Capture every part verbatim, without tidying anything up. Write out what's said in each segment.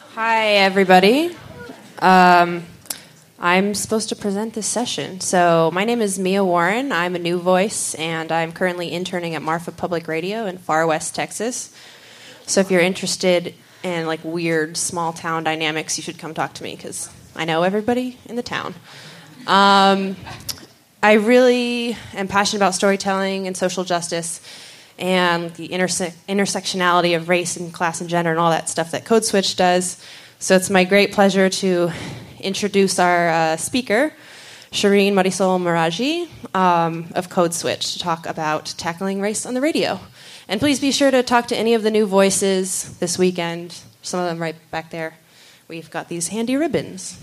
Hi, everybody. Um, I'm supposed to present this session. So my name is Mia Warren. I'm a new voice, and I'm currently interning at Marfa Public Radio in Far West, Texas. So if you're interested in like weird small town dynamics, you should come talk to me because I know everybody in the town. Um, I really am passionate about storytelling and social justice and the interse- intersectionality of race and class and gender and all that stuff that Code Switch does. So it's my great pleasure to introduce our uh, speaker, Shireen Marisol Meraji um, of Code Switch, to talk about tackling race on the radio. And please be sure to talk to any of the new voices this weekend. Some of them right back there. We've got these handy ribbons.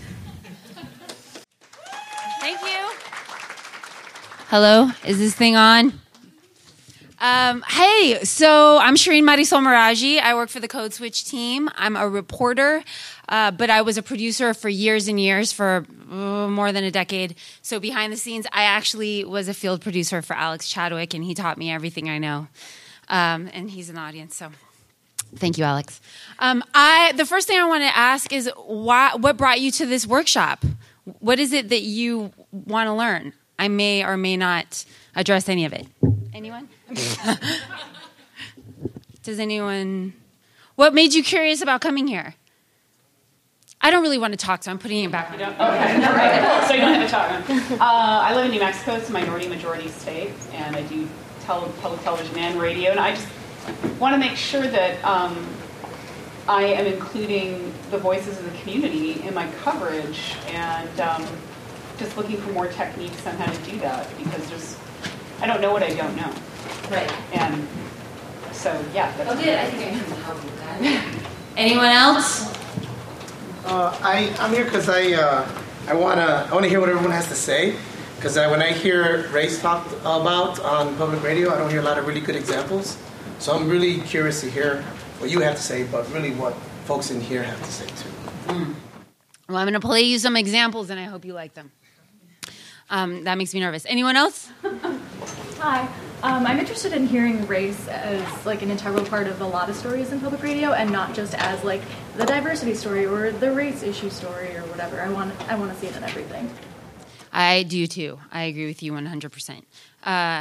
Thank you. Hello, is this thing on? Um, hey, so I'm Shireen Marisol Meraji. I work for the Code Switch team. I'm a reporter, uh, but I was a producer for years and years, for uh, more than a decade. So behind the scenes, I actually was a field producer for Alex Chadwick, and he taught me everything I know. Um, and he's in the audience, so thank you, Alex. Um, I the first thing I want to ask is why, what brought you to this workshop? What is it that you want to learn? I may or may not address any of it. Anyone? Does anyone... What made you curious about coming here? I don't really want to talk, so I'm putting it back on. You don't? Okay. All right. So you don't have to talk. Uh, I live in New Mexico. It's a minority-majority state, and I do tele- public television and radio. And I just want to make sure that um, I am including the voices of the community in my coverage, and um, just looking for more techniques on how to do that, because there's I don't know what I don't know. Right. And so, yeah. That's oh, good. I think I can help with that. Anyone else? Uh, I I'm here because I uh, I wanna I wanna hear what everyone has to say, because I, when I hear race talked about on public radio, I don't hear a lot of really good examples. So I'm really curious to hear what you have to say, but really what folks in here have to say too. Mm. Well, I'm going to play you some examples, and I hope you like them. Um, that makes me nervous. Anyone else? Hi. Um, I'm interested in hearing race as like an integral part of a lot of stories in public radio, and not just as like the diversity story or the race issue story or whatever. I want I want to see it in everything. I do too. I agree with you one hundred percent. Uh,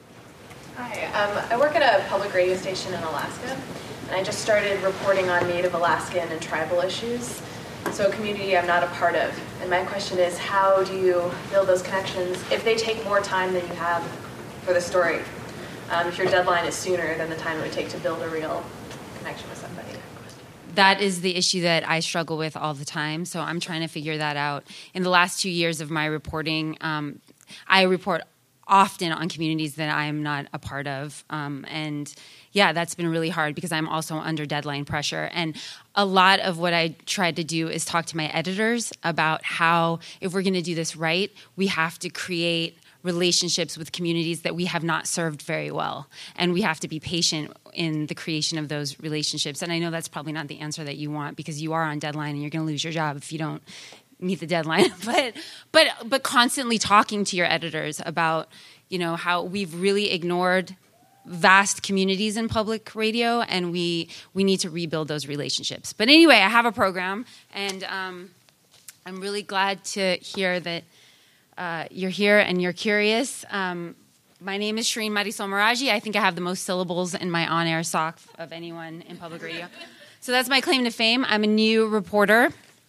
Hi. Um, I work at a public radio station in Alaska, and I just started reporting on Native Alaskan and tribal issues. So a community I'm not a part of. And my question is, how do you build those connections if they take more time than you have for the story? Um, if your deadline is sooner than the time it would take to build a real connection with somebody. That is the issue that I struggle with all the time. So I'm trying to figure that out. In the last two years of my reporting, um, I report often on communities that I am not a part of. Um, and yeah, that's been really hard because I'm also under deadline pressure. And a lot of what I tried to do is talk to my editors about how, if we're going to do this right, we have to create relationships with communities that we have not served very well. And we have to be patient in the creation of those relationships. And I know that's probably not the answer that you want, because you are on deadline and you're going to lose your job if you don't meet the deadline. but but but constantly talking to your editors about, you know, how we've really ignored vast communities in public radio, and we we need to rebuild those relationships. But anyway, I have a program, and um, I'm really glad to hear that uh, you're here and you're curious. Um, my name is Shireen Marisol Meraji. I think I have the most syllables in my on-air sock of anyone in public radio. So that's my claim to fame. I'm a new reporter.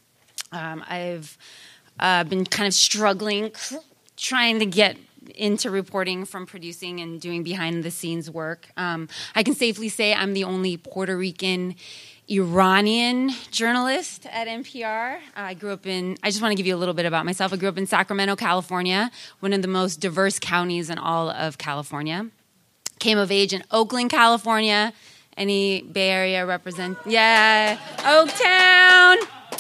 Um, I've uh, been kind of struggling, trying to get into reporting from producing and doing behind-the-scenes work. Um, I can safely say I'm the only Puerto Rican Iranian journalist at N P R. Uh, I grew up in, I just want to give you a little bit about myself. I grew up in Sacramento, California, one of the most diverse counties in all of California. Came of age in Oakland, California. Any Bay Area represent? Yeah, Oaktown.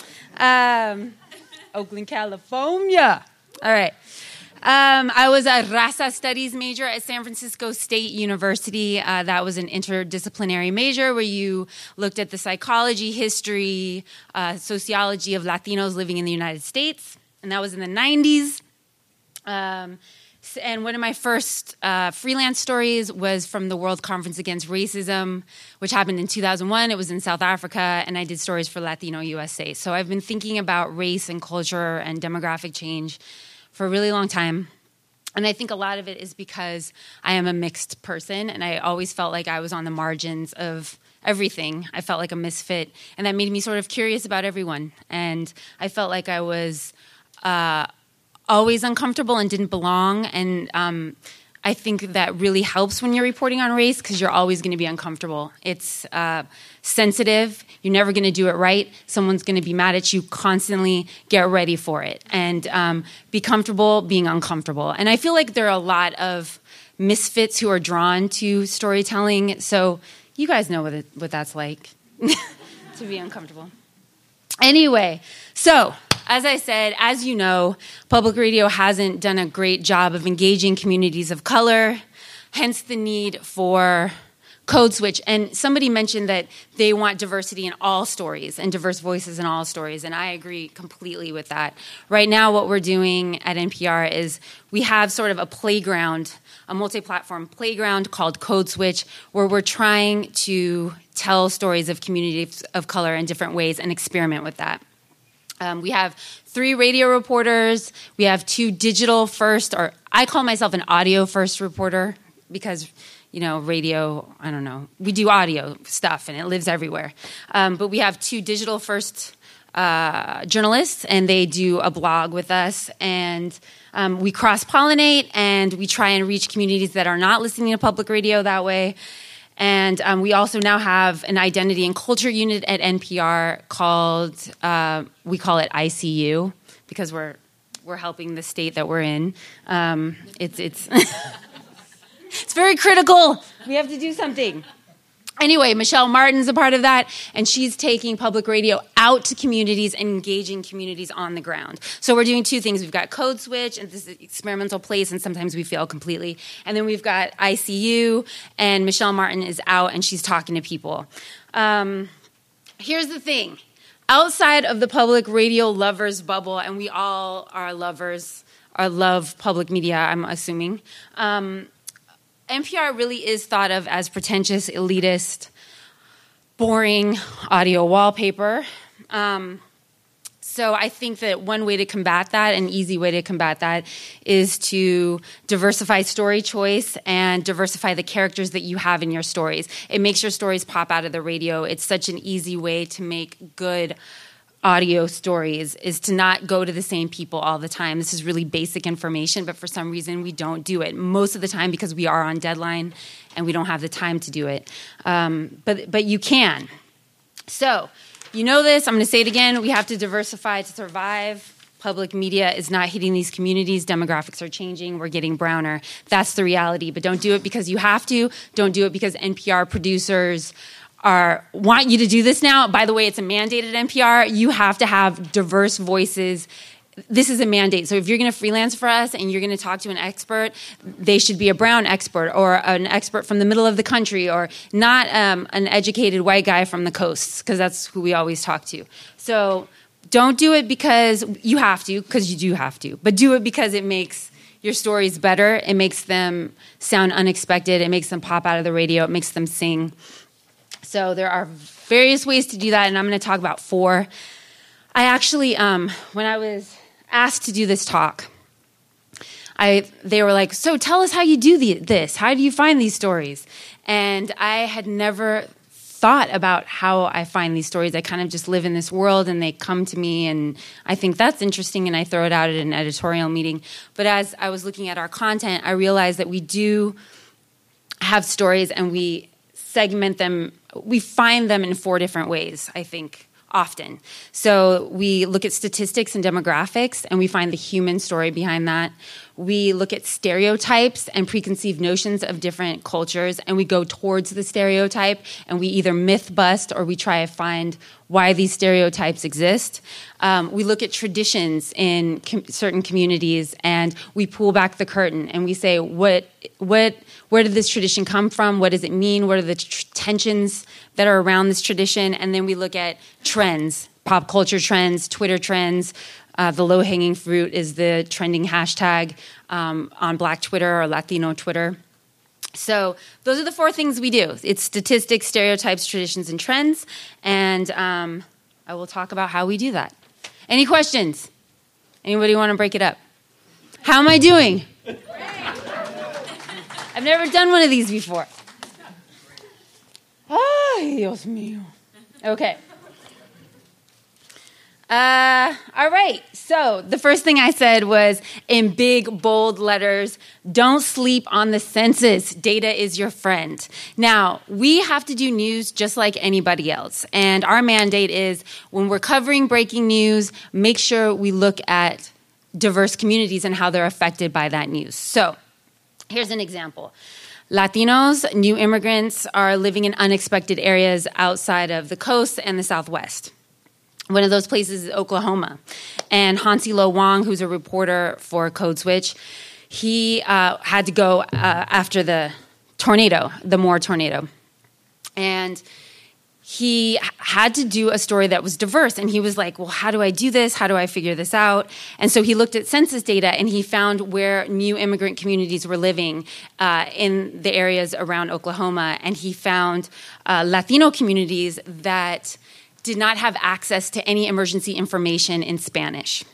Um, Oakland, California. All right. Um, I was a Raza Studies major at San Francisco State University. Uh, that was an interdisciplinary major where you looked at the psychology, history, uh, sociology of Latinos living in the United States. And that was in the nineties. Um, And one of my first uh, freelance stories was from the World Conference Against Racism, which happened in two thousand one. It was in South Africa, and I did stories for Latino U S A. So I've been thinking about race and culture and demographic change for a really long time. And I think a lot of it is because I am a mixed person, and I always felt like I was on the margins of everything. I felt like a misfit, and that made me sort of curious about everyone. And I felt like I was uh, always uncomfortable and didn't belong. And um, I think that really helps when you're reporting on race because you're always going to be uncomfortable. It's uh, sensitive. You're never going to do it right. Someone's going to be mad at you constantly. Get ready for it. And um, be comfortable being uncomfortable. And I feel like there are a lot of misfits who are drawn to storytelling. So you guys know what, it, what that's like, to be uncomfortable. Anyway, so as I said, as you know, public radio hasn't done a great job of engaging communities of color, hence the need for Code Switch. And somebody mentioned that they want diversity in all stories and diverse voices in all stories, and I agree completely with that. Right now, what we're doing at N P R is we have sort of a playground, a multi-platform playground called Code Switch, where we're trying to tell stories of communities of color in different ways and experiment with that. Um, we have three radio reporters. We have two digital first, or I call myself an audio first reporter because, you know, radio, I don't know. We do audio stuff and it lives everywhere. Um, but we have two digital first uh, journalists, and they do a blog with us. And um, we cross-pollinate, and we try and reach communities that are not listening to public radio that way. And um, we also now have an identity and culture unit at N P R called, uh, we call it I C U, because we're we're helping the state that we're in. Um, it's it's it's very critical. We have to do something. Anyway, Michelle Martin's a part of that, and she's taking public radio out to communities and engaging communities on the ground. So we're doing two things. We've got Code Switch, and this is an experimental place, and sometimes we fail completely. And then we've got I C U, and Michelle Martin is out, and she's talking to people. Um, here's the thing. Outside of the public radio lovers bubble, and we all are lovers, or love public media, I'm assuming, um, N P R really is thought of as pretentious, elitist, boring audio wallpaper. Um, so I think that one way to combat that, an easy way to combat that, is to diversify story choice and diversify the characters that you have in your stories. It makes your stories pop out of the radio. It's such an easy way to make good audio stories, is to not go to the same people all the time. This is really basic information, but for some reason we don't do it. Most of the time because we are on deadline and we don't have the time to do it. Um, but but you can. So, you know this. I'm going to say it again. We have to diversify to survive. Public media is not hitting these communities. Demographics are changing. We're getting browner. That's the reality. But don't do it because you have to. Don't do it because N P R producers are want you to do this now. By the way, it's a mandate at N P R. You have to have diverse voices. This is a mandate. So if you're going to freelance for us and you're going to talk to an expert, they should be a brown expert or an expert from the middle of the country, or not um, an educated white guy from the coasts, because that's who we always talk to. So don't do it because you have to, because you do have to. But do it because it makes your stories better. It makes them sound unexpected. It makes them pop out of the radio. It makes them sing. So there are various ways to do that, and I'm going to talk about four. I actually, um, when I was asked to do this talk, I they were like, so tell us how you do the, this. How do you find these stories? And I had never thought about how I find these stories. I kind of just live in this world, and they come to me, and I think that's interesting, and I throw it out at an editorial meeting. But as I was looking at our content, I realized that we do have stories, and we segment them. We find them in four different ways, I think, often. So we look at statistics and demographics, and we find the human story behind that. We look at stereotypes and preconceived notions of different cultures, and we go towards the stereotype, and we either myth bust or we try to find why these stereotypes exist. Um, we look at traditions in com- certain communities, and we pull back the curtain, and we say, what, what, where did this tradition come from? What does it mean? What are the tr- tensions that are around this tradition? And then we look at trends, pop culture trends, Twitter trends, Uh, the low-hanging fruit is the trending hashtag um, on Black Twitter or Latino Twitter. So those are the four things we do. It's statistics, stereotypes, traditions, and trends. And um, I will talk about how we do that. Any questions? Anybody want to break it up? How am I doing? I've never done one of these before. Ay, Dios mío. Okay. Uh, all right. So the first thing I said was in big, bold letters, don't sleep on the census. Data is your friend. Now, we have to do news just like anybody else. And our mandate is when we're covering breaking news, make sure we look at diverse communities and how they're affected by that news. So here's an example. Latinos, new immigrants, are living in unexpected areas outside of the coast and the Southwest. One of those places is Oklahoma. And Hansi Lo Wong, who's a reporter for Code Switch, he uh, had to go uh, after the tornado, the Moore tornado. And he had to do a story that was diverse. And he was like, well, how do I do this? How do I figure this out? And so he looked at census data, and he found where new immigrant communities were living uh, in the areas around Oklahoma. And he found uh, Latino communities that did not have access to any emergency information in Spanish.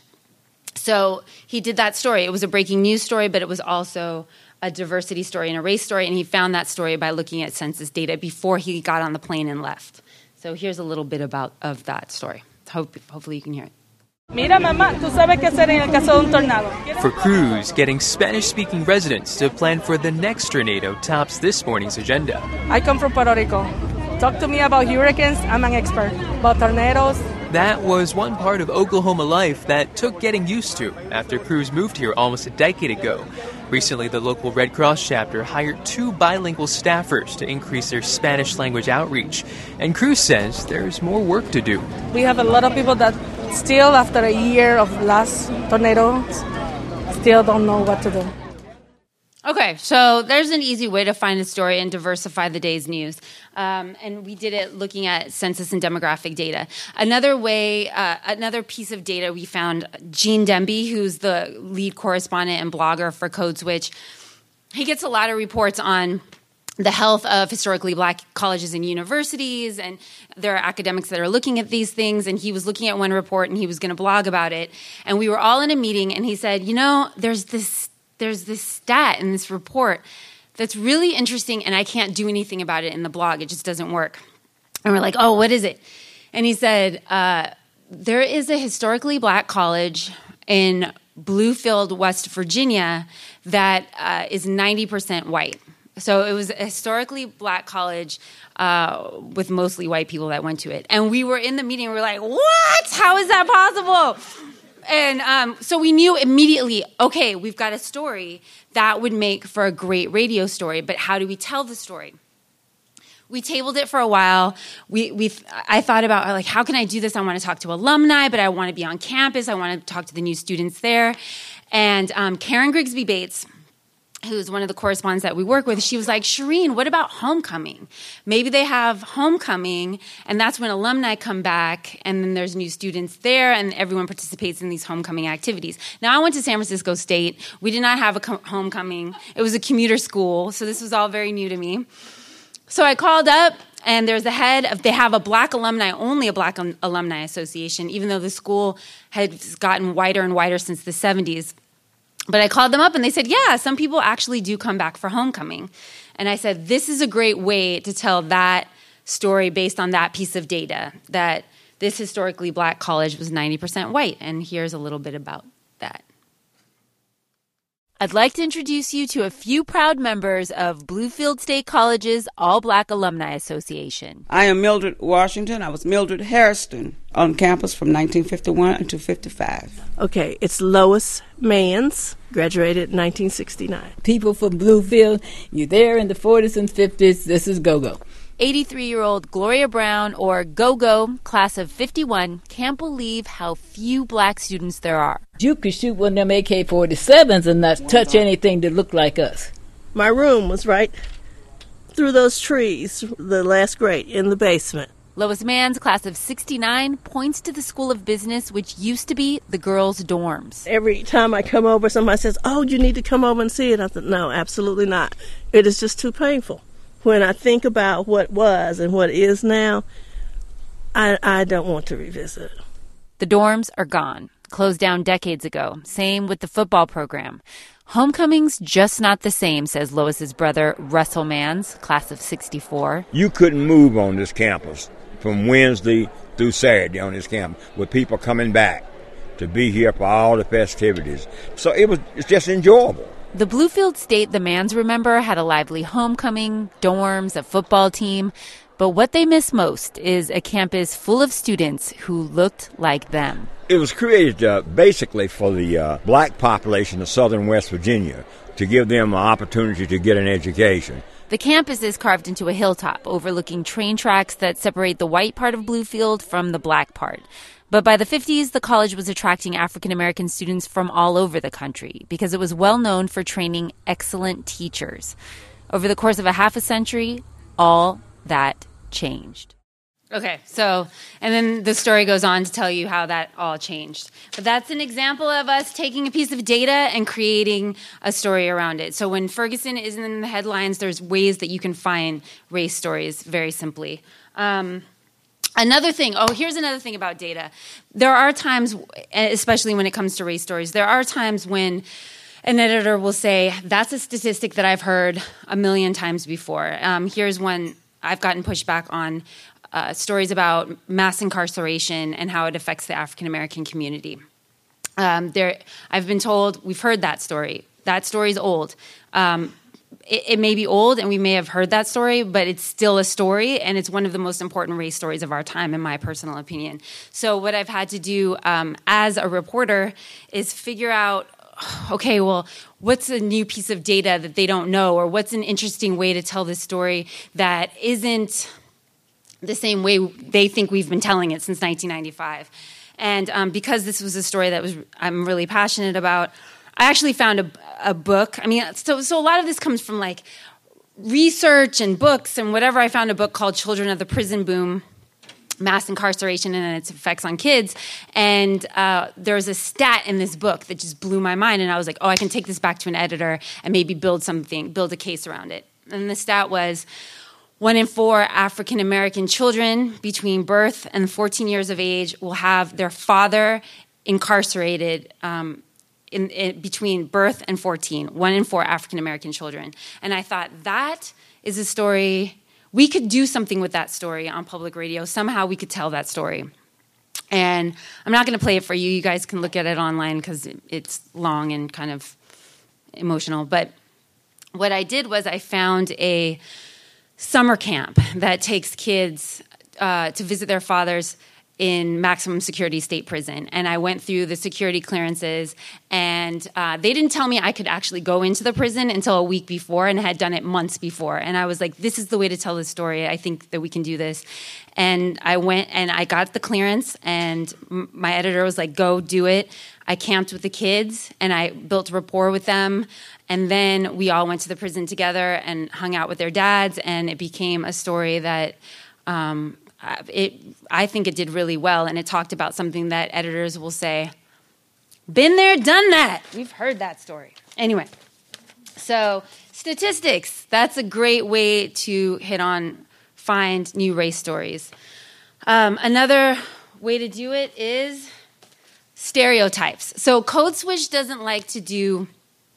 So he did that story. It was a breaking news story, but it was also a diversity story and a race story, and he found that story by looking at census data before he got on the plane and left. So here's a little bit about of that story. Hope, hopefully you can hear it. Mira, mamá, tú sabes qué hacer en el caso de un tornado. For Cruz, getting Spanish-speaking residents to plan for the next tornado tops this morning's agenda. I come from Puerto Rico. Talk to me about hurricanes. I'm an expert. About tornadoes. That was one part of Oklahoma life that took getting used to after Cruz moved here almost a decade ago. Recently, the local Red Cross chapter hired two bilingual staffers to increase their Spanish language outreach. And Cruz says there's more work to do. We have a lot of people that still, after a year of last tornado, still don't know what to do. Okay, so there's an easy way to find a story and diversify the day's news. Um, and we did it looking at census and demographic data. Another way, uh, another piece of data we found, Gene Demby, who's the lead correspondent and blogger for Code Switch, he gets a lot of reports on the health of historically black colleges and universities, and there are academics that are looking at these things, and he was looking at one report, and he was going to blog about it. And we were all in a meeting, and he said, you know, there's this There's this stat in this report that's really interesting, and I can't do anything about it in the blog. It just doesn't work. And we're like, oh, what is it? And he said, uh, there is a historically black college in Bluefield, West Virginia, that uh, is ninety percent white. So it was a historically black college uh, with mostly white people that went to it. And we were in the meeting, and we were like, what? How is that possible? And um, so we knew immediately, okay, we've got a story that would make for a great radio story, but how do we tell the story? We tabled it for a while. We, we, I thought about, like, how can I do this? I want to talk to alumni, but I want to be on campus. I want to talk to the new students there. And um, Karen Grigsby Bates, who's one of the correspondents that we work with, she was like, Shireen, what about homecoming? Maybe they have homecoming, and that's when alumni come back, and then there's new students there, and everyone participates in these homecoming activities. Now, I went to San Francisco State. We did not have a co- homecoming. It was a commuter school, so this was all very new to me. So I called up, and there's the head of, they have a black alumni, only a black um, alumni association, even though the school had gotten whiter and whiter since the seventies. But I called them up, and they said, yeah, some people actually do come back for homecoming. And I said, this is a great way to tell that story based on that piece of data, that this historically black college was ninety percent white. And here's a little bit about that. I'd like to introduce you to a few proud members of Bluefield State College's All-Black Alumni Association. I am Mildred Washington. I was Mildred Harrison on campus from nineteen fifty-one until fifty-five. Okay, it's Lois Mans, graduated in nineteen sixty-nine. People from Bluefield, you're there in the forties and fifties. This is Go-Go. eighty-three-year-old Gloria Brown, or Go-Go, class of fifty-one, can't believe how few black students there are. You could shoot one of them A K forty-sevens and not touch anything that looked like us. My room was right through those trees, the last grade, in the basement. Lois Mann's class of sixty-nine points to the School of Business, which used to be the girls' dorms. Every time I come over, somebody says, oh, you need to come over and see it. I said, no, absolutely not. It is just too painful. When I think about what was and what is now, I, I don't want to revisit it. The dorms are gone, closed down decades ago. Same with the football program. Homecoming's just not the same, says Lois's brother, Russell Manns, class of sixty-four. You couldn't move on this campus from Wednesday through Saturday on this campus with people coming back to be here for all the festivities. So it was it's just enjoyable. The Bluefield State the Manns remember had a lively homecoming, dorms, a football team. But what they miss most is a campus full of students who looked like them. It was created uh, basically for the uh, black population of southern West Virginia to give them an opportunity to get an education. The campus is carved into a hilltop overlooking train tracks that separate the white part of Bluefield from the black part. But by the fifties, the college was attracting African-American students from all over the country because it was well known for training excellent teachers. Over the course of a half a century, all that changed. Okay, so, and then the story goes on to tell you how that all changed. But that's an example of us taking a piece of data and creating a story around it. So when Ferguson isn't in the headlines, there's ways that you can find race stories very simply. Um, another thing, oh, here's another thing about data. There are times, especially when it comes to race stories, there are times when an editor will say, that's a statistic that I've heard a million times before. Um, here's one I've gotten pushback on. Uh, stories about mass incarceration and how it affects the African-American community. Um, there, I've been told, we've heard that story. That story's old. Um, it, it may be old, and we may have heard that story, but it's still a story, and it's one of the most important race stories of our time, in my personal opinion. So what I've had to do um, as a reporter is figure out, okay, well, what's a new piece of data that they don't know, or what's an interesting way to tell this story that isn't the same way they think we've been telling it since nineteen ninety-five. And um, because this was a story that was I'm really passionate about, I actually found a, a book. I mean, so so a lot of this comes from like research and books and whatever. I found a book called Children of the Prison Boom, Mass Incarceration and Its Effects on Kids. And uh, there's a stat in this book that just blew my mind. And I was like, oh, I can take this back to an editor and maybe build something, build a case around it. And the stat was, one in four African-American children between birth and fourteen years of age will have their father incarcerated um, in, in between birth and fourteen. One in four African-American children. And I thought, that is a story, we could do something with that story on public radio. Somehow we could tell that story. And I'm not going to play it for you. You guys can look at it online because it, it's long and kind of emotional. But what I did was I found a summer camp that takes kids uh, to visit their fathers in maximum security state prison. And I went through the security clearances, and uh, they didn't tell me I could actually go into the prison until a week before, and had done it months before. And I was like, this is the way to tell this story. I think that we can do this. And I went and I got the clearance, and m- my editor was like, go do it. I camped with the kids, and I built rapport with them. And then we all went to the prison together and hung out with their dads, and it became a story that um, it, I think it did really well. And it talked about something that editors will say, been there, done that. We've heard that story. Anyway, so statistics. That's a great way to hit on, find new race stories. Um, another way to do it is stereotypes. So Code Switch doesn't like to do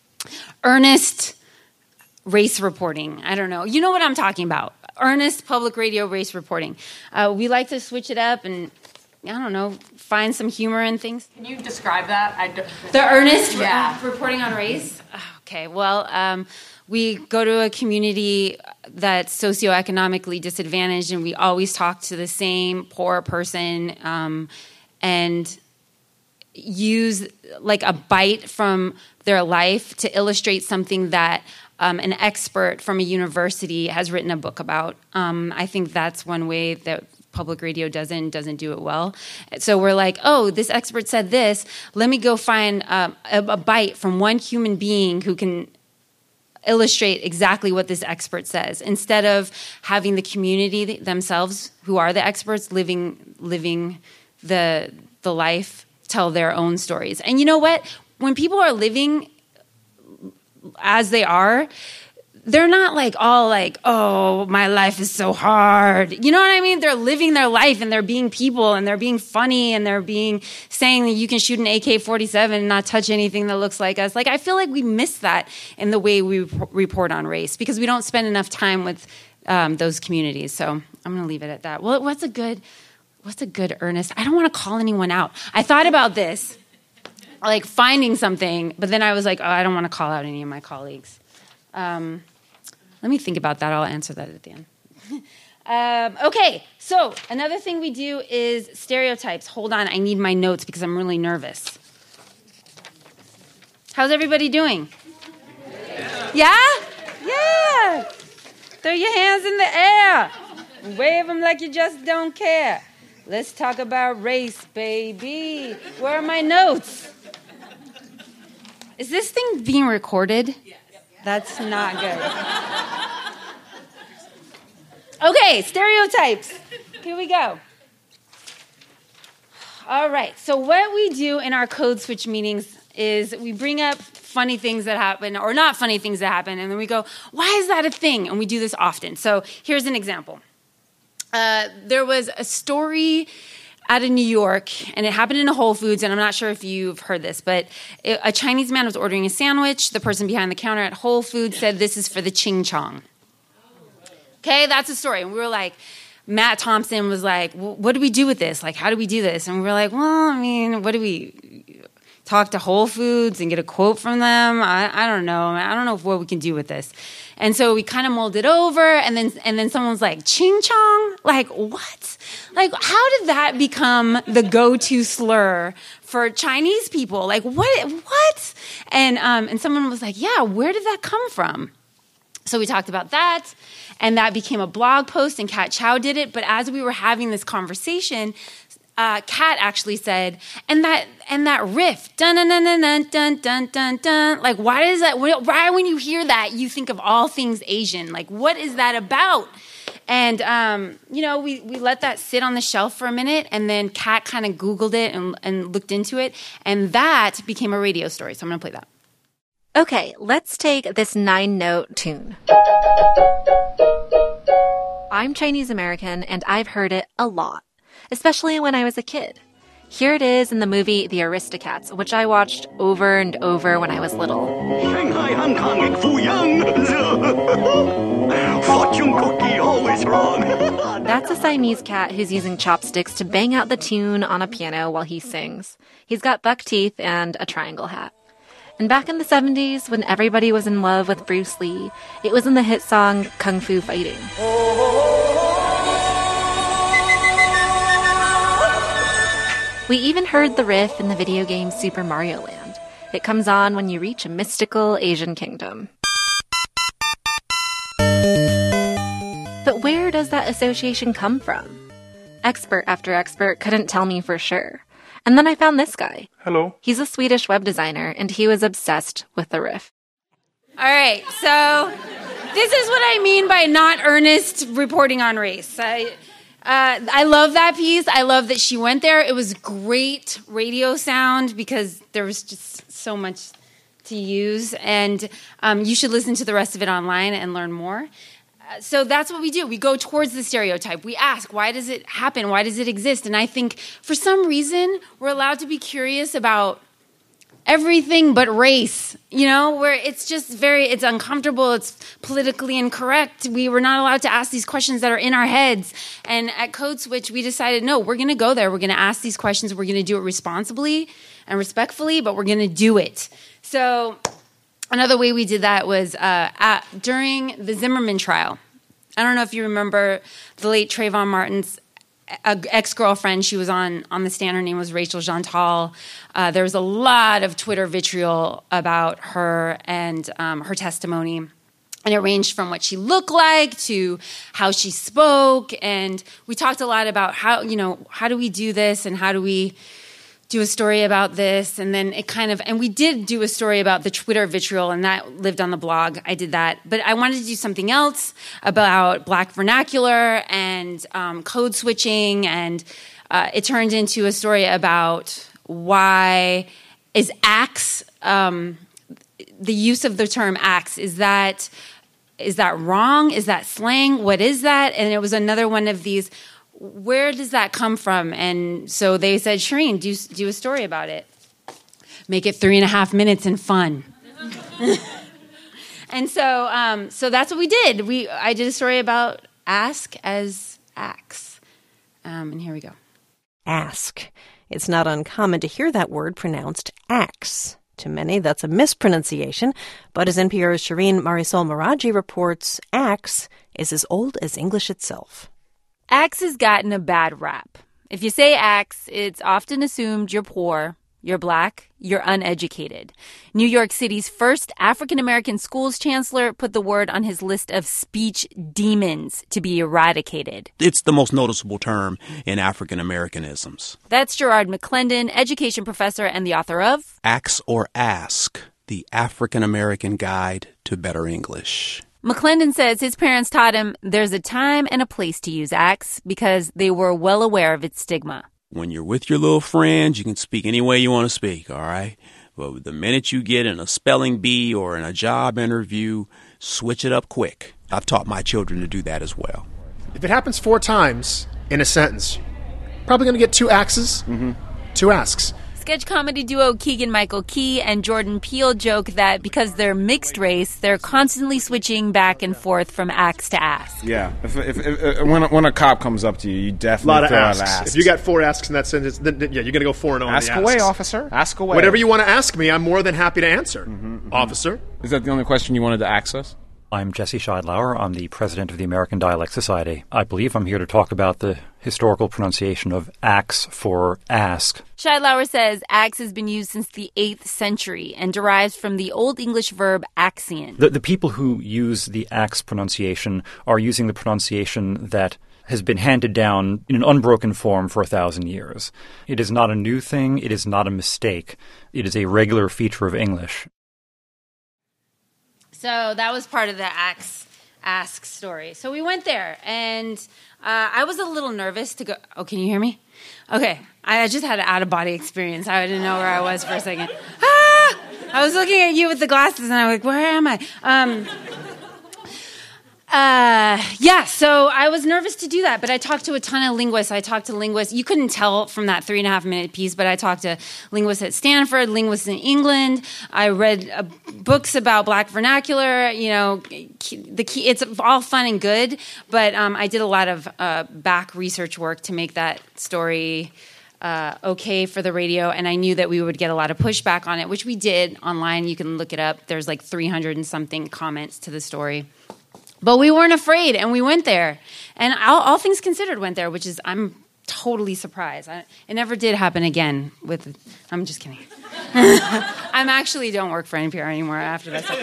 earnest race reporting. I don't know. You know what I'm talking about. Earnest public radio race reporting. Uh, we like to switch it up and, I don't know, find some humor in things. Can you describe that? I d- the earnest yeah. re- reporting on race? Okay, well, um, we go to a community that's socioeconomically disadvantaged, and we always talk to the same poor person um, and use like a bite from their life to illustrate something that um, an expert from a university has written a book about. Um, I think that's one way that public radio doesn't doesn't do it well. So we're like, oh, this expert said this. Let me go find uh, a, a bite from one human being who can illustrate exactly what this expert says, instead of having the community themselves, who are the experts, living living the the life, tell their own stories. And you know what? When people are living as they are, they're not like all like, oh, my life is so hard. You know what I mean? They're living their life, and they're being people, and they're being funny, and they're being saying that you can shoot an A K forty-seven and not touch anything that looks like us. Like, I feel like we miss that in the way we report on race, because we don't spend enough time with um, those communities. So I'm going to leave it at that. Well, what's a good, what's a good Ernest? I don't want to call anyone out. I thought about this, like finding something, but then I was like, oh, I don't want to call out any of my colleagues. Um, let me think about that. I'll answer that at the end. um, okay, so another thing we do is stereotypes. Hold on, I need my notes because I'm really nervous. How's everybody doing? Yeah? Yeah! Throw your hands in the air. Wave them like you just don't care. Let's talk about race, baby. Where are my notes? Is this thing being recorded? That's not good. Okay, stereotypes. Here we go. All right, so what we do in our code switch meetings is we bring up funny things that happen, or not funny things that happen, and then we go, why is that a thing? And we do this often. So here's an example. Uh, there was a story out of New York, and it happened in a Whole Foods, and I'm not sure if you've heard this, but it, a Chinese man was ordering a sandwich. The person behind the counter at Whole Foods said, this is for the ching chong. Okay, that's the story. And we were like, Matt Thompson was like, well, what do we do with this? Like, how do we do this? And we were like, well, I mean, what do we talk to Whole Foods and get a quote from them? I, I don't know. I don't know what we can do with this. And so we kind of molded over, and then and then someone was like, ching chong? Like, what? Like, how did that become the go-to slur for Chinese people? Like, what? What? And um, and someone was like, yeah, where did that come from? So we talked about that, and that became a blog post, and Kat Chow did it. But as we were having this conversation, uh, Kat actually said, and that and that riff, dun dun dun dun dun dun dun dun dun. Like, why does that? Why, when you hear that, you think of all things Asian? Like, what is that about? And um, you know, we we let that sit on the shelf for a minute, and then Kat kind of Googled it and, and looked into it, and that became a radio story. So I'm gonna play that. Okay, let's take this nine-note tune. I'm Chinese American, and I've heard it a lot, especially when I was a kid. Here it is in the movie The Aristocats, which I watched over and over when I was little. Shanghai, Hong Kong, Fuyang. Fortune cookie always wrong. That's a Siamese cat who's using chopsticks to bang out the tune on a piano while he sings. He's got buck teeth and a triangle hat. And back in the seventies, when everybody was in love with Bruce Lee, it was in the hit song Kung Fu Fighting. We even heard the riff in the video game Super Mario Land. It comes on when you reach a mystical Asian kingdom. But where does that association come from? Expert after expert couldn't tell me for sure. And then I found this guy. Hello. He's a Swedish web designer, and he was obsessed with the riff. All right, so this is what I mean by not earnest reporting on race. I, uh, I love that piece. I love that she went there. It was great radio sound because there was just so much to use. And um, you should listen to the rest of it online and learn more. So that's what we do. We go towards the stereotype. We ask, why does it happen? Why does it exist? And I think for some reason, we're allowed to be curious about everything but race, you know, where it's just very, it's uncomfortable. It's politically incorrect. We were not allowed to ask these questions that are in our heads. And at Code Switch, we decided, no, we're going to go there. We're going to ask these questions. We're going to do it responsibly and respectfully, but we're going to do it. So another way we did that was uh, at, during the Zimmerman trial. I don't know if you remember the late Trayvon Martin's ex-girlfriend. She was on, on the stand. Her name was Rachel Jeantal. Uh, there was a lot of Twitter vitriol about her and um, her testimony. And it ranged from what she looked like to how she spoke. And we talked a lot about how, you know, how do we do this and how do we do a story about this, and then it kind of, and we did do a story about the Twitter vitriol, and that lived on the blog. I did that, but I wanted to do something else about Black vernacular and um, code switching, and uh, it turned into a story about why is axe, um, the use of the term axe, is that is that wrong? Is that slang? What is that? And it was another one of these, where does that come from? And so they said, Shireen, do, do a story about it. Make it three and a half minutes and fun. And so um, so that's what we did. We I did a story about ask as axe. Um, and here we go. Ask. It's not uncommon to hear that word pronounced axe. To many, that's a mispronunciation. But as N P R's Shireen Marisol Meraji reports, axe is as old as English itself. Axe has gotten a bad rap. If you say axe, it's often assumed you're poor, you're black, you're uneducated. New York City's first African-American schools chancellor put the word on his list of speech demons to be eradicated. It's the most noticeable term in African-Americanisms. That's Gerard McClendon, education professor and the author of Axe or Ask, the African-American Guide to Better English. McClendon says his parents taught him there's a time and a place to use axe because they were well aware of its stigma. When you're with your little friends, you can speak any way you want to speak, all right? But the minute you get in a spelling bee or in a job interview, switch it up quick. I've taught my children to do that as well. If it happens four times in a sentence, probably going to get two axes, mm-hmm. two asks. Sketch comedy duo Keegan-Michael Key and Jordan Peele joke that because they're mixed race, they're constantly switching back and forth from axe to ask. Yeah, if, if, if, when, a, when a cop comes up to you, you definitely a lot of throw asks. out asks. If you got four asks in that sentence, then, then yeah, you're going to go four and oh. Ask away, officer. Ask away. Whatever you want to ask me, I'm more than happy to answer, mm-hmm, mm-hmm. officer. Is that the only question you wanted to ask us? I'm Jesse Scheidlauer. I'm the president of the American Dialect Society. I believe I'm here to talk about the historical pronunciation of axe for ask. Scheidlauer says axe has been used since the eighth century and derives from the Old English verb axion. The, the people who use the axe pronunciation are using the pronunciation that has been handed down in an unbroken form for a thousand years. It is not a new thing. It is not a mistake. It is a regular feature of English. So that was part of the axe ask story. So we went there, and uh, I was a little nervous to go. Oh, can you hear me? Okay. I just had an out-of-body experience. I didn't know where I was for a second. Ah! I was looking at you with the glasses, and I was like, where am I? Um, uh, yeah, so I was nervous to do that, but I talked to a ton of linguists. I talked to linguists. You couldn't tell from that three and a half minute piece, but I talked to linguists at Stanford, linguists in England. I read uh, books about Black vernacular. You know, the key, it's all fun and good, but um, I did a lot of uh, back research work to make that story Uh, okay for the radio, and I knew that we would get a lot of pushback on it, which we did online. You can look it up. There's like three hundred and something comments to the story. But we weren't afraid, and we went there. And all, all things considered went there, which is, I'm totally surprised. I, it never did happen again with, I'm just kidding. I'm actually don't work for N P R anymore after that.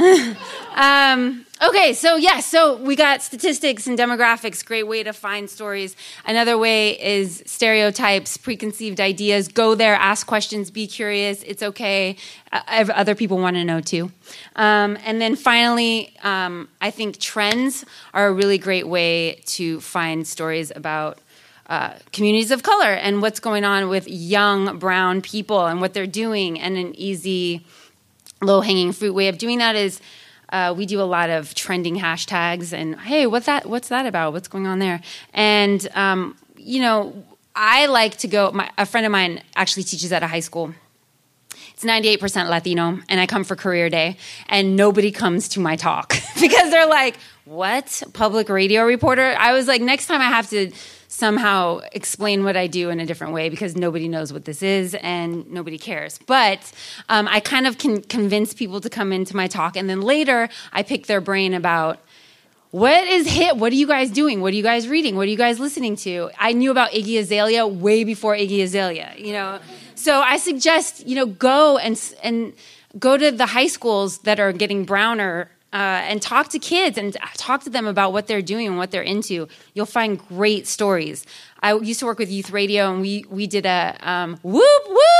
um, okay, so yes, yeah, so we got statistics and demographics, great way to find stories. Another way is stereotypes, preconceived ideas. Go there, ask questions, be curious. It's okay. Uh, other people want to know too. Um, and then finally, um, I think trends are a really great way to find stories about Uh, communities of color and what's going on with young brown people and what they're doing. And an easy, low-hanging fruit way of doing that is uh, we do a lot of trending hashtags and, hey, what's that? What's that about? What's going on there? And, um, you know, I like to go, my, a friend of mine actually teaches at a high school. It's ninety-eight percent Latino, and I come for career day, and nobody comes to my talk because they're like, what? Public radio reporter? I was like, next time I have to somehow explain what I do in a different way because nobody knows what this is and nobody cares. But um, I kind of can convince people to come into my talk, and then later I pick their brain about what is hit? What are you guys doing? What are you guys reading? What are you guys listening to? I knew about Iggy Azalea way before Iggy Azalea, you know. So I suggest, you know, go and and go to the high schools that are getting browner uh, and talk to kids and talk to them about what they're doing and what they're into. You'll find great stories. I used to work with youth radio, and we we did a um, whoop whoop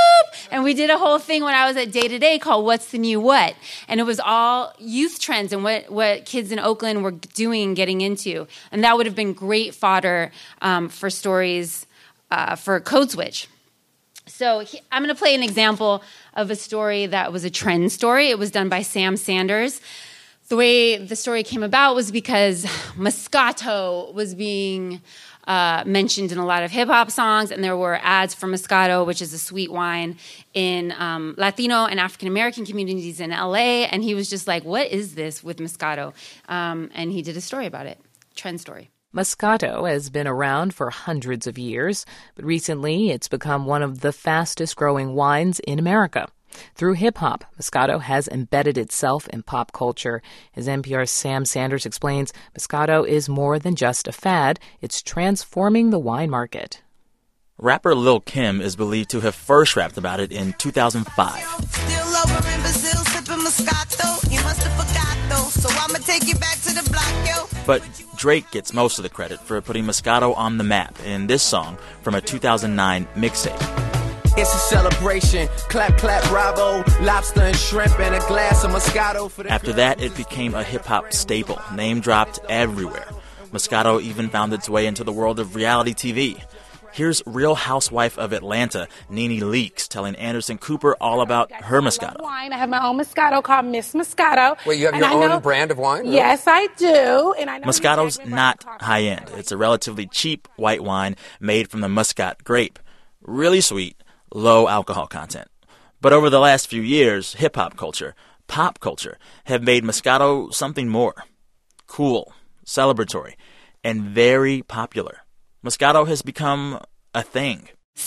And we did a whole thing when I was at Day to Day called What's the New What? And it was all youth trends and what, what kids in Oakland were doing and getting into. And that would have been great fodder um, for stories uh, for Code Switch. So he, I'm going to play an example of a story that was a trend story. It was done by Sam Sanders. The way the story came about was because Moscato was being uh, mentioned in a lot of hip-hop songs, and there were ads for Moscato, which is a sweet wine, in um, Latino and African-American communities in L A, and he was just like, what is this with Moscato? Um, and he did a story about it, trend story. Moscato has been around for hundreds of years, but recently it's become one of the fastest-growing wines in America. Through hip-hop, Moscato has embedded itself in pop culture. As N P R's Sam Sanders explains, Moscato is more than just a fad. It's transforming the wine market. Rapper Lil' Kim is believed to have first rapped about it in two thousand five. Still over in Brazil, sipping Moscato. You must have forgot, though, so I'ma take you back to the block, yo. But Drake gets most of the credit for putting Moscato on the map in this song from a two thousand nine mixtape. It's a celebration. Clap, clap, bravo. Lobster and shrimp and a glass of Moscato. For the After that, it became a hip-hop staple, name-dropped everywhere. Moscato even found its way into the world of reality T V. Here's Real Housewife of Atlanta, Nene Leakes, telling Anderson Cooper all about her Moscato. Wine. I have my own Moscato called Miss Moscato. Wait, you have your I own know, brand of wine? Yes, I do. And I know Moscato's not high-end. It's a relatively cheap white wine made from the Muscat grape. Really sweet, low alcohol content. But over the last few years, hip-hop culture, pop culture, have made Moscato something more. Cool, celebratory, and very popular. Moscato has become a thing.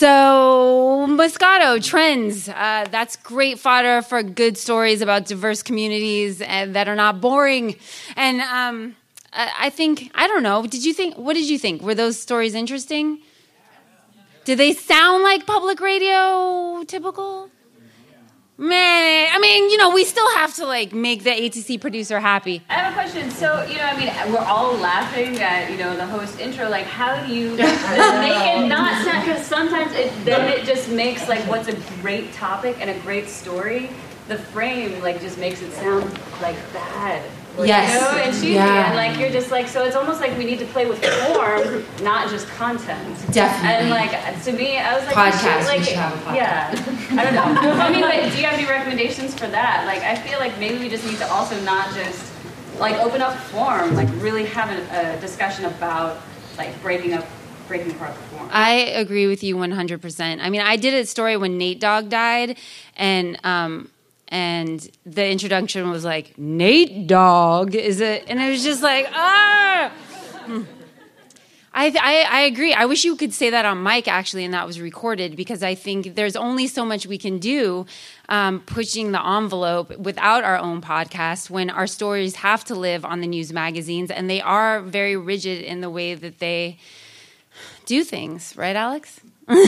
So, Moscato, trends. Uh, that's great fodder for good stories about diverse communities and that are not boring. And um, I think, I don't know, did you think, what did you think? Were those stories interesting? Did they sound like public radio typical? Man, I mean, you know, we still have to, like, make the A T C producer happy. I have a question. So, you know, I mean, we're all laughing at, you know, the host intro. Like, how do you make it not sound, because sometimes it, then it just makes, like, what's a great topic and a great story, the frame, like, just makes it sound, like, bad. Like, yes. You know, and cheesy. Yeah. And, like, you're just, like, so it's almost like we need to play with form, not just content. Definitely. And, like, to me, I was like... Podcast. We should, like, we should have a podcast. Yeah. I don't know. I mean, like, do you have any recommendations for that? Like, I feel like maybe we just need to also not just, like, open up form, like, really have a, a discussion about, like, breaking up breaking apart the form. I agree with you one hundred percent. I mean, I did a story when Nate Dogg died, and um, and the introduction was like, Nate Dogg is it? And it was just like, ah! I, I I agree. I wish you could say that on mic, actually, and that was recorded, because I think there's only so much we can do um, pushing the envelope without our own podcast when our stories have to live on the news magazines, and they are very rigid in the way that they do things. Right, Alex?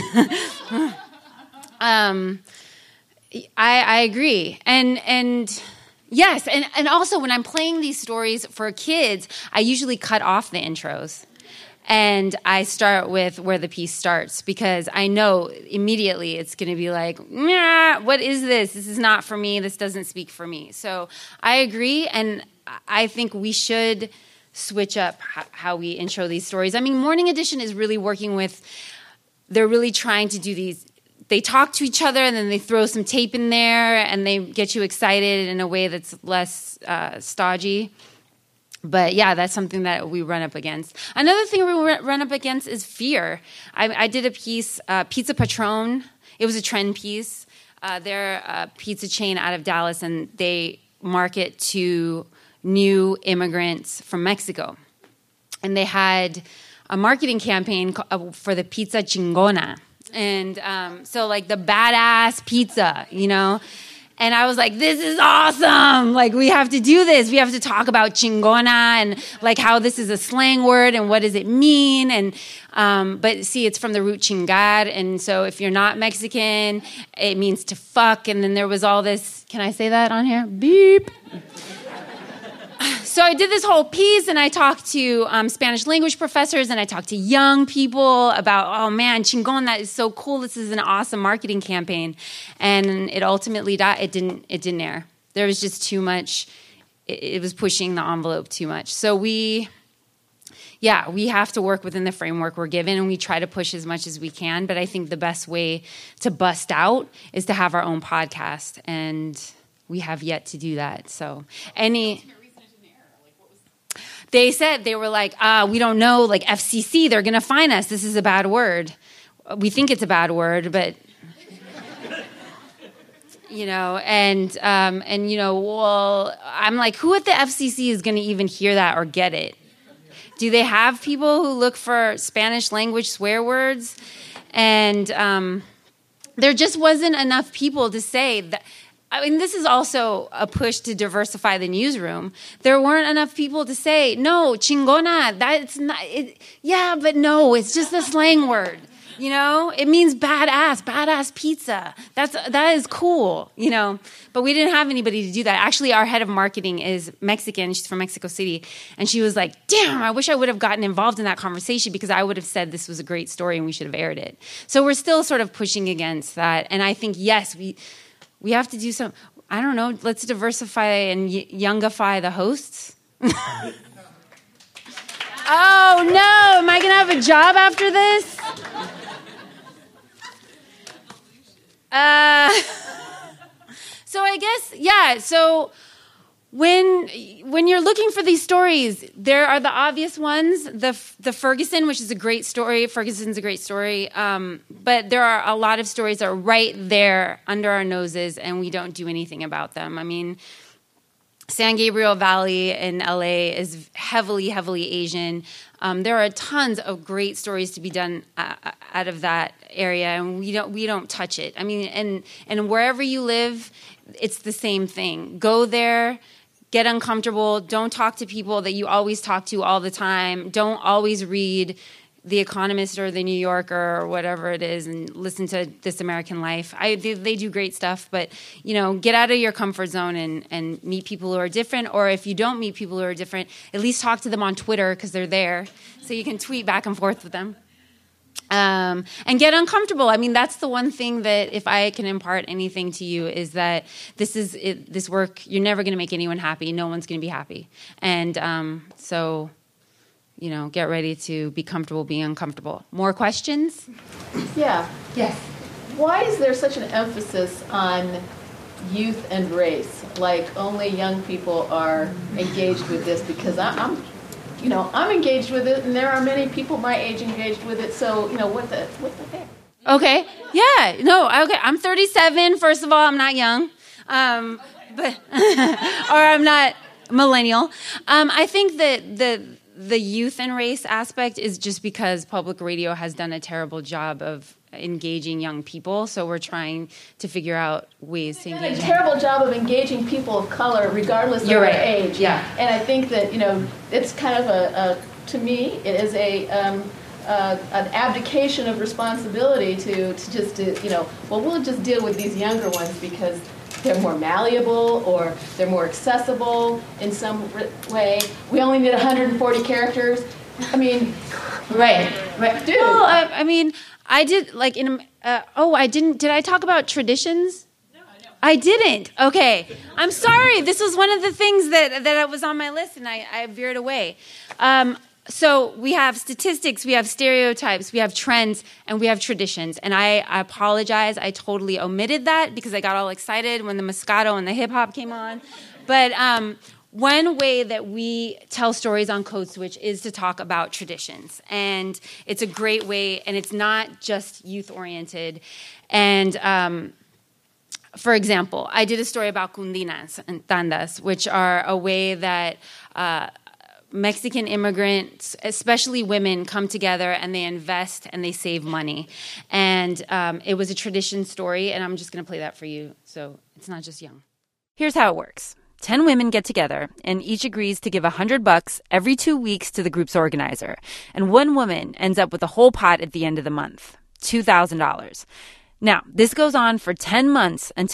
um, I, I agree. And... and yes, and, and also when I'm playing these stories for kids, I usually cut off the intros. And I start with where the piece starts, because I know immediately it's going to be like, nah, what is this? This is not for me. This doesn't speak for me. So I agree, and I think we should switch up how we intro these stories. I mean, Morning Edition is really working with, they're really trying to do these, they talk to each other and then they throw some tape in there and they get you excited in a way that's less uh, stodgy. But yeah, that's something that we run up against. Another thing we run up against is fear. I, I did a piece, uh, Pizza Patron. It was a trend piece. Uh, they're a pizza chain out of Dallas, and they market to new immigrants from Mexico. And they had a marketing campaign for the Pizza Chingona. And um, so like the badass pizza, you know? And I was like, this is awesome. Like, we have to do this. We have to talk about chingona and, like, how this is a slang word and what does it mean. And um, but, see, it's from the root chingar. And so if you're not Mexican, it means to fuck. And then there was all this. Can I say that on here? Beep. So I did this whole piece, and I talked to um, Spanish language professors, and I talked to young people about, oh man, Chingon, that is so cool. This is an awesome marketing campaign, and it ultimately died. It didn't. It didn't air. There was just too much. It, it was pushing the envelope too much. So we, yeah, we have to work within the framework we're given, and we try to push as much as we can. But I think the best way to bust out is to have our own podcast, and we have yet to do that. So any. They said, they were like, uh, we don't know, like F C C, they're going to fine us. This is a bad word. We think it's a bad word, but, you know, and, um, and you know, well, I'm like, who at the F C C is going to even hear that or get it? Do they have people who look for Spanish language swear words? And um, there just wasn't enough people to say that. I mean, this is also a push to diversify the newsroom. There weren't enough people to say, no, chingona, that's not, it, yeah, but no, it's just a slang word. You know, it means badass, badass pizza. That's, that is cool, you know, but we didn't have anybody to do that. Actually, our head of marketing is Mexican. She's from Mexico City. And she was like, damn, I wish I would have gotten involved in that conversation because I would have said this was a great story and we should have aired it. So we're still sort of pushing against that. And I think, yes, we... We have to do some, I don't know, let's diversify and y- youngify the hosts. Oh, no, am I going to have a job after this? Uh, so I guess, yeah, so when when you're looking for these stories, there are the obvious ones, the the Ferguson, which is a great story. Ferguson's a great story. Um, but there are a lot of stories that are right there under our noses, and we don't do anything about them. I mean, San Gabriel Valley in L A is heavily, heavily Asian. Um, there are tons of great stories to be done uh, out of that area, and we don't we don't touch it. I mean, and and wherever you live, it's the same thing. Go there. Get uncomfortable. Don't talk to people that you always talk to all the time. Don't always read The Economist or The New Yorker or whatever it is and listen to This American Life. I, they, they do great stuff, but, you know, get out of your comfort zone and, and meet people who are different. Or if you don't meet people who are different, at least talk to them on Twitter because they're there. So you can tweet back and forth with them. Um, and get uncomfortable. I mean, that's the one thing that if I can impart anything to you is that this is it, this work. You're never going to make anyone happy. No one's going to be happy. And um, so, you know, get ready to be comfortable being uncomfortable. More questions? Yeah. Yes. Why is there such an emphasis on youth and race? Like only young people are engaged with this because I, I'm. You know, I'm engaged with it, and there are many people my age engaged with it. So, you know, what the what the heck? Okay, yeah, no, okay. I'm thirty-seven. First of all, I'm not young, um, but or I'm not millennial. Um, I think that the the youth and race aspect is just because public radio has done a terrible job of engaging young people. So we're trying to figure out ways to engage. They've done a terrible job of engaging people of color, regardless You're of right. their age. Yeah. And I think that, you know, it's kind of a, a to me, it is a um, uh, an abdication of responsibility to, to just, to, you know, well, we'll just deal with these younger ones because they're more malleable or they're more accessible in some way. We only need one hundred forty characters. I mean, right, right. Dude. Well, I, I mean, I did like in. Uh, oh, I didn't. Did I talk about traditions? No, no. I didn't. Okay, I'm sorry. This was one of the things that that was on my list, and I, I veered away. Um, so we have statistics, we have stereotypes, we have trends, and we have traditions. And I, I apologize. I totally omitted that because I got all excited when the Moscato and the hip hop came on. But um, one way that we tell stories on Code Switch is to talk about traditions. And it's a great way, and it's not just youth-oriented. And um, for example, I did a story about cundinas and tandas, which are a way that uh, Mexican immigrants, especially women, come together and they invest and they save money. And um, it was a tradition story, and I'm just going to play that for you so it's not just young. Here's how it works. Ten women get together, and each agrees to give a hundred bucks every two weeks to the group's organizer. And one woman ends up with a whole pot at the end of the month, two thousand dollars. Now, this goes on for ten months until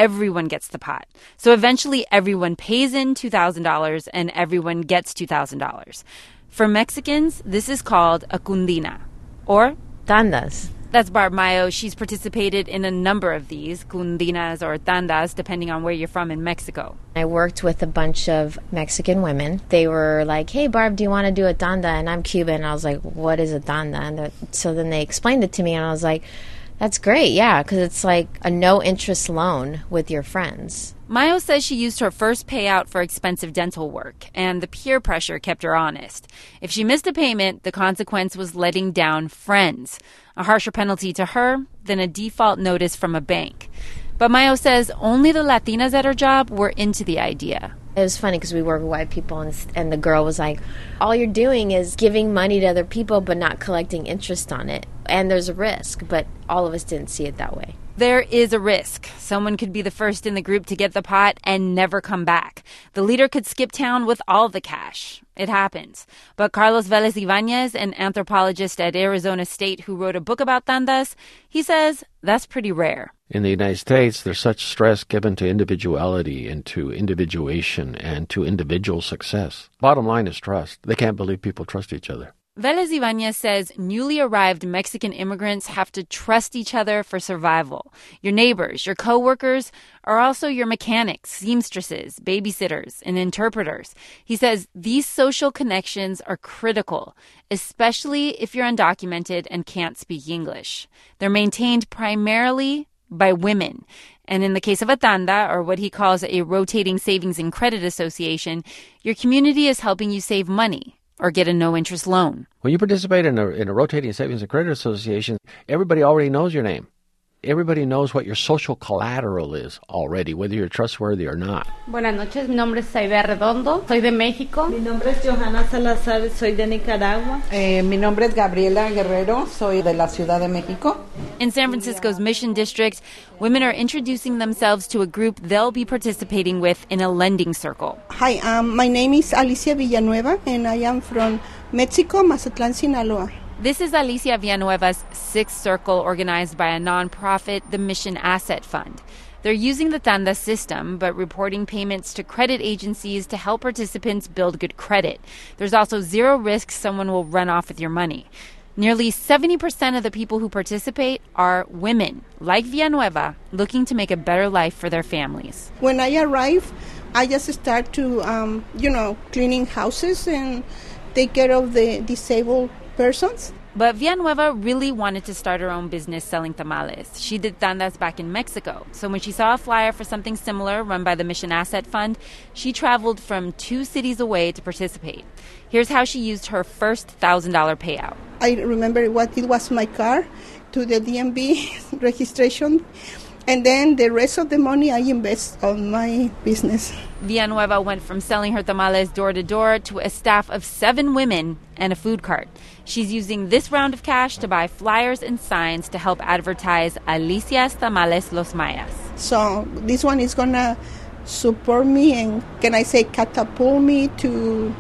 everyone gets the pot. So eventually everyone pays in two thousand dollars and everyone gets two thousand dollars. For Mexicans, this is called a cundina, or tandas. That's Barb Mayo. She's participated in a number of these, cundinas or tandas, depending on where you're from in Mexico. I worked with a bunch of Mexican women. They were like, hey, Barb, do you want to do a tanda? And I'm Cuban. And I was like, what is a tanda? And so then they explained it to me, and I was like, that's great, yeah, because it's like a no-interest loan with your friends. Mayo says she used her first payout for expensive dental work, and the peer pressure kept her honest. If she missed a payment, the consequence was letting down friends, a harsher penalty to her than a default notice from a bank. But Mayo says only the Latinas at her job were into the idea. It was funny because we work with white people, and, and the girl was like, all you're doing is giving money to other people but not collecting interest on it. And there's a risk, but all of us didn't see it that way. There is a risk. Someone could be the first in the group to get the pot and never come back. The leader could skip town with all the cash. It happens. But Carlos Vélez Ibañez, an anthropologist at Arizona State who wrote a book about tandas, he says that's pretty rare. In the United States, there's such stress given to individuality and to individuation and to individual success. Bottom line is trust. They can't believe people trust each other. Vélez Ibañez says newly arrived Mexican immigrants have to trust each other for survival. Your neighbors, your coworkers are also your mechanics, seamstresses, babysitters, and interpreters. He says these social connections are critical, especially if you're undocumented and can't speak English. They're maintained primarily by women. And in the case of a tanda, or what he calls a rotating savings and credit association, your community is helping you save money or get a no-interest loan. When you participate in a, in a rotating savings and credit association, everybody already knows your name. Everybody knows what your social collateral is already, whether you're trustworthy or not. Buenas noches, mi nombre es Saida Redondo, soy de México. Mi nombre es Johanna Salazar, soy de Nicaragua. Eh, mi nombre es Gabriela Guerrero, soy de la Ciudad de México. In San Francisco's Mission District, women are introducing themselves to a group they'll be participating with in a lending circle. Hi, um, my name is Alicia Villanueva, and I am from Mexico, Mazatlán, Sinaloa. This is Alicia Villanueva's Sixth Circle, organized by a nonprofit, the Mission Asset Fund. They're using the tanda system, but reporting payments to credit agencies to help participants build good credit. There's also zero risk someone will run off with your money. Nearly seventy percent of the people who participate are women, like Villanueva, looking to make a better life for their families. When I arrive, I just start to, um, you know, cleaning houses and take care of the disabled persons. But Villanueva really wanted to start her own business selling tamales. She did tandas back in Mexico. So when she saw a flyer for something similar run by the Mission Asset Fund, she traveled from two cities away to participate. Here's how she used her first one thousand dollars payout. I remember what it was my car to the D M V registration. And then the rest of the money I invest on my business. Villanueva went from selling her tamales door to door to a staff of seven women and a food cart. She's using this round of cash to buy flyers and signs to help advertise Alicia's Tamales Los Mayas. So this one is going to support me and, can I say, catapult me to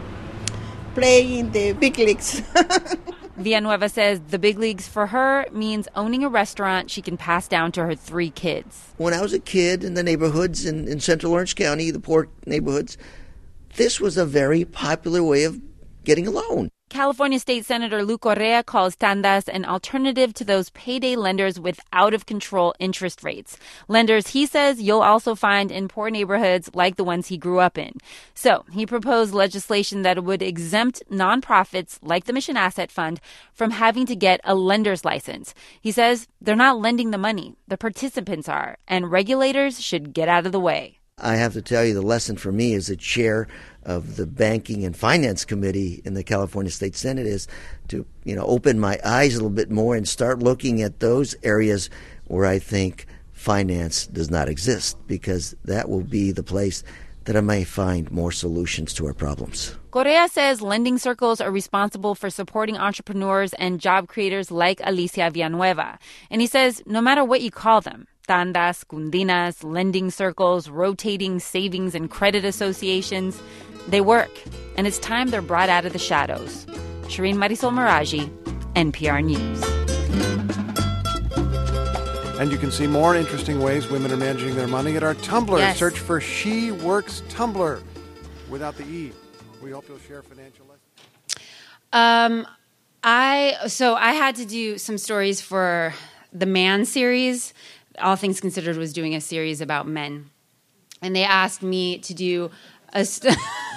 play in the big leagues. Villanueva says the big leagues for her means owning a restaurant she can pass down to her three kids. When I was a kid in the neighborhoods in, in Central Orange County, the poor neighborhoods, this was a very popular way of getting a loan. California State Senator Lou Correa calls tandas an alternative to those payday lenders with out-of-control interest rates. Lenders, he says, you'll also find in poor neighborhoods like the ones he grew up in. So he proposed legislation that would exempt nonprofits like the Mission Asset Fund from having to get a lender's license. He says they're not lending the money, the participants are, and regulators should get out of the way. I have to tell you, the lesson for me as a chair of the Banking and Finance Committee in the California State Senate is to, you know, open my eyes a little bit more and start looking at those areas where I think finance does not exist, because that will be the place that I may find more solutions to our problems. Correa says lending circles are responsible for supporting entrepreneurs and job creators like Alicia Villanueva. And he says no matter what you call them, tandas, cundinas, lending circles, rotating savings and credit associations, they work. And it's time they're brought out of the shadows. Shireen Marisol Meraji, N P R News. And you can see more interesting ways women are managing their money at our Tumblr. Yes. Search for She Works Tumblr without the E. We hope you'll share financial lessons. Um, I so I had to do some stories for the Man series. All Things Considered was doing a series about men, and they asked me to do a. St-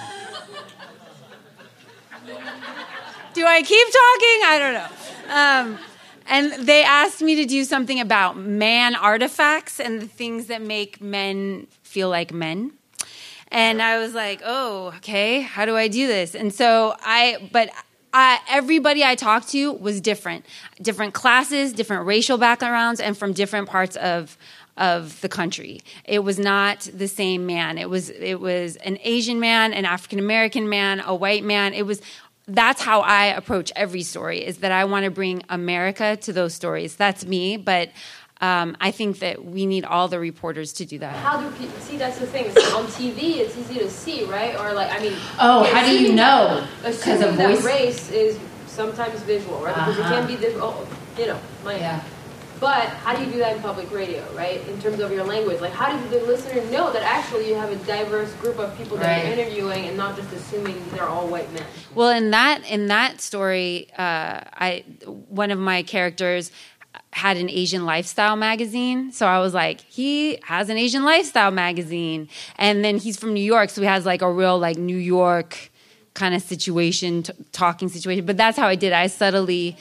do I keep talking? I don't know. Um, and they asked me to do something about man artifacts and the things that make men feel like men. And I was like, oh, okay, how do I do this? And so I, but I, everybody I talked to was different. Different classes, different racial backgrounds, and from different parts of of the country. It was not the same man. It was it was an Asian man, an African American man, a white man. It was that's how I approach every story, is that I want to bring America to those stories. That's me, but um, I think that we need all the reporters to do that. How do people see? That's the thing. It's on T V, it's easy to see, right? Or like, I mean, Oh, how do you know? Because of that voice? race is sometimes visual, right? Because Uh-huh. it can be this, oh, you know, like. Yeah. But how do you do that in public radio, right? In terms of your language, like how do the listener know that actually you have a diverse group of people that Right. you're interviewing, and not just assuming they're all white men? Well, in that in that story, uh, I one of my characters had an Asian lifestyle magazine, so I was like, he has an Asian lifestyle magazine, and then he's from New York, so he has like a real like New York kind of situation, t- talking situation. But that's how I did it. I subtly.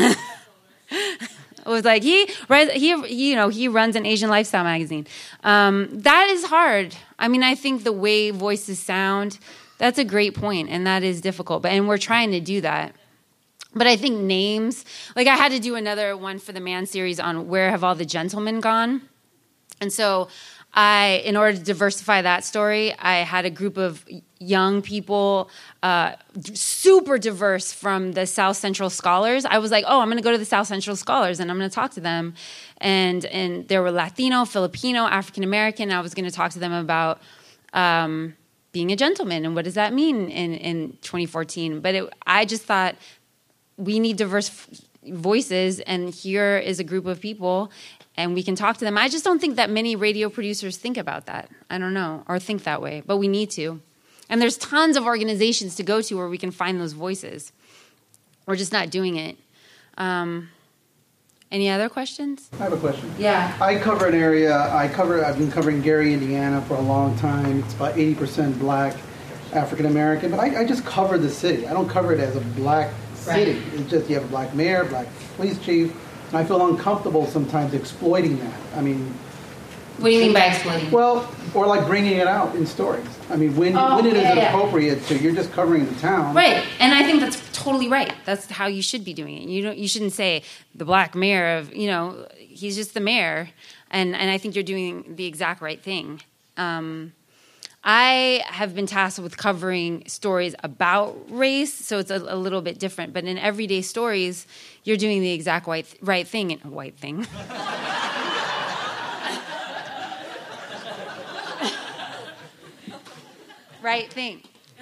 It was like he, he, you know, he runs an Asian lifestyle magazine. Um, that is hard. I mean, I think the way voices sound, that's a great point, and that is difficult. But and we're trying to do that. But I think names, like I had to do another one for the Man series on where have all the gentlemen gone, and so I, in order to diversify that story, I had a group of young people, uh, super diverse from the South Central Scholars. I was like, oh, I'm going to go to the South Central Scholars and I'm going to talk to them. And and there were Latino, Filipino, African American. I was going to talk to them about um, being a gentleman and what does that mean in, in twenty fourteen. But it, I just thought we need diverse f- voices, and here is a group of people, and we can talk to them. I just don't think that many radio producers think about that. I don't know, or think that way, but we need to. And there's tons of organizations to go to where we can find those voices. We're just not doing it. Um, any other questions? I have a question. Yeah. I cover an area, I cover, I've been covering Gary, Indiana for a long time. It's about eighty percent black, African American, but I, I just cover the city. I don't cover it as a black city. Right. It's just you have a black mayor, black police chief, and I feel uncomfortable sometimes exploiting that. I mean, What do you mean by exploiting? well, or like bringing it out in stories. I mean, when Oh, when it is yeah, yeah. appropriate to, you're just covering the town. Right, and I think that's totally right. That's how you should be doing it. You don't. You shouldn't say the black mayor of. You know, he's just the mayor, and and I think you're doing the exact right thing. Um, I have been tasked with covering stories about race, so it's a, a little bit different. But in everyday stories, you're doing the exact right right thing. White thing. Right thing.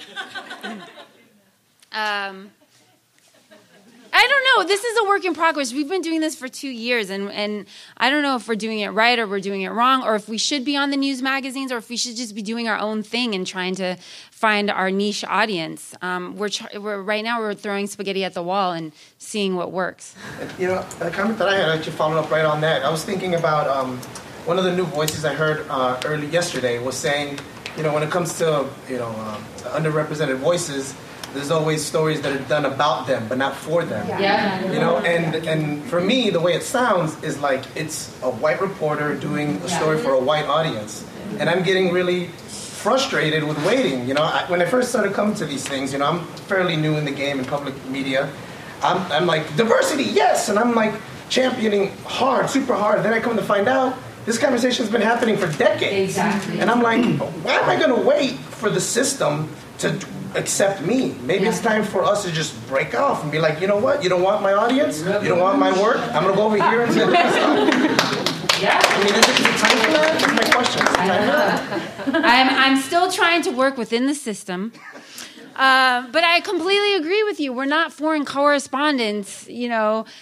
Um, I don't know. This is a work in progress. We've been doing this for two years, and, and I don't know if we're doing it right or we're doing it wrong, or if we should be on the news magazines, or if we should just be doing our own thing and trying to find our niche audience. Um, we're, tr- we're right now we're throwing spaghetti at the wall and seeing what works. You know, a comment that I had actually followed up right on that. I was thinking about um, one of the new voices I heard uh, early yesterday was saying, you know, when it comes to, you know, um, underrepresented voices, there's always stories that are done about them, but not for them. Yeah. Yeah. You know, and and for me, the way it sounds is like it's a white reporter doing a story for a white audience. And I'm getting really frustrated with waiting. You know, I, when I first started coming to these things, you know, I'm fairly new in the game in public media. I'm, I'm like, diversity, yes! And I'm like championing hard, super hard. Then I come to find out, this conversation's been happening for decades. Exactly. And I'm like, why am I going to wait for the system to accept me? Maybe Yeah. it's time for us to just break off and be like, you know what? You don't want my audience? You don't want my work? I'm going to go over here and say this. Yeah. I mean, is it, is it time for that? That's my question. Is it time for that? I'm, I'm still trying to work within the system. Uh, but I completely agree with you. We're not foreign correspondents, you know.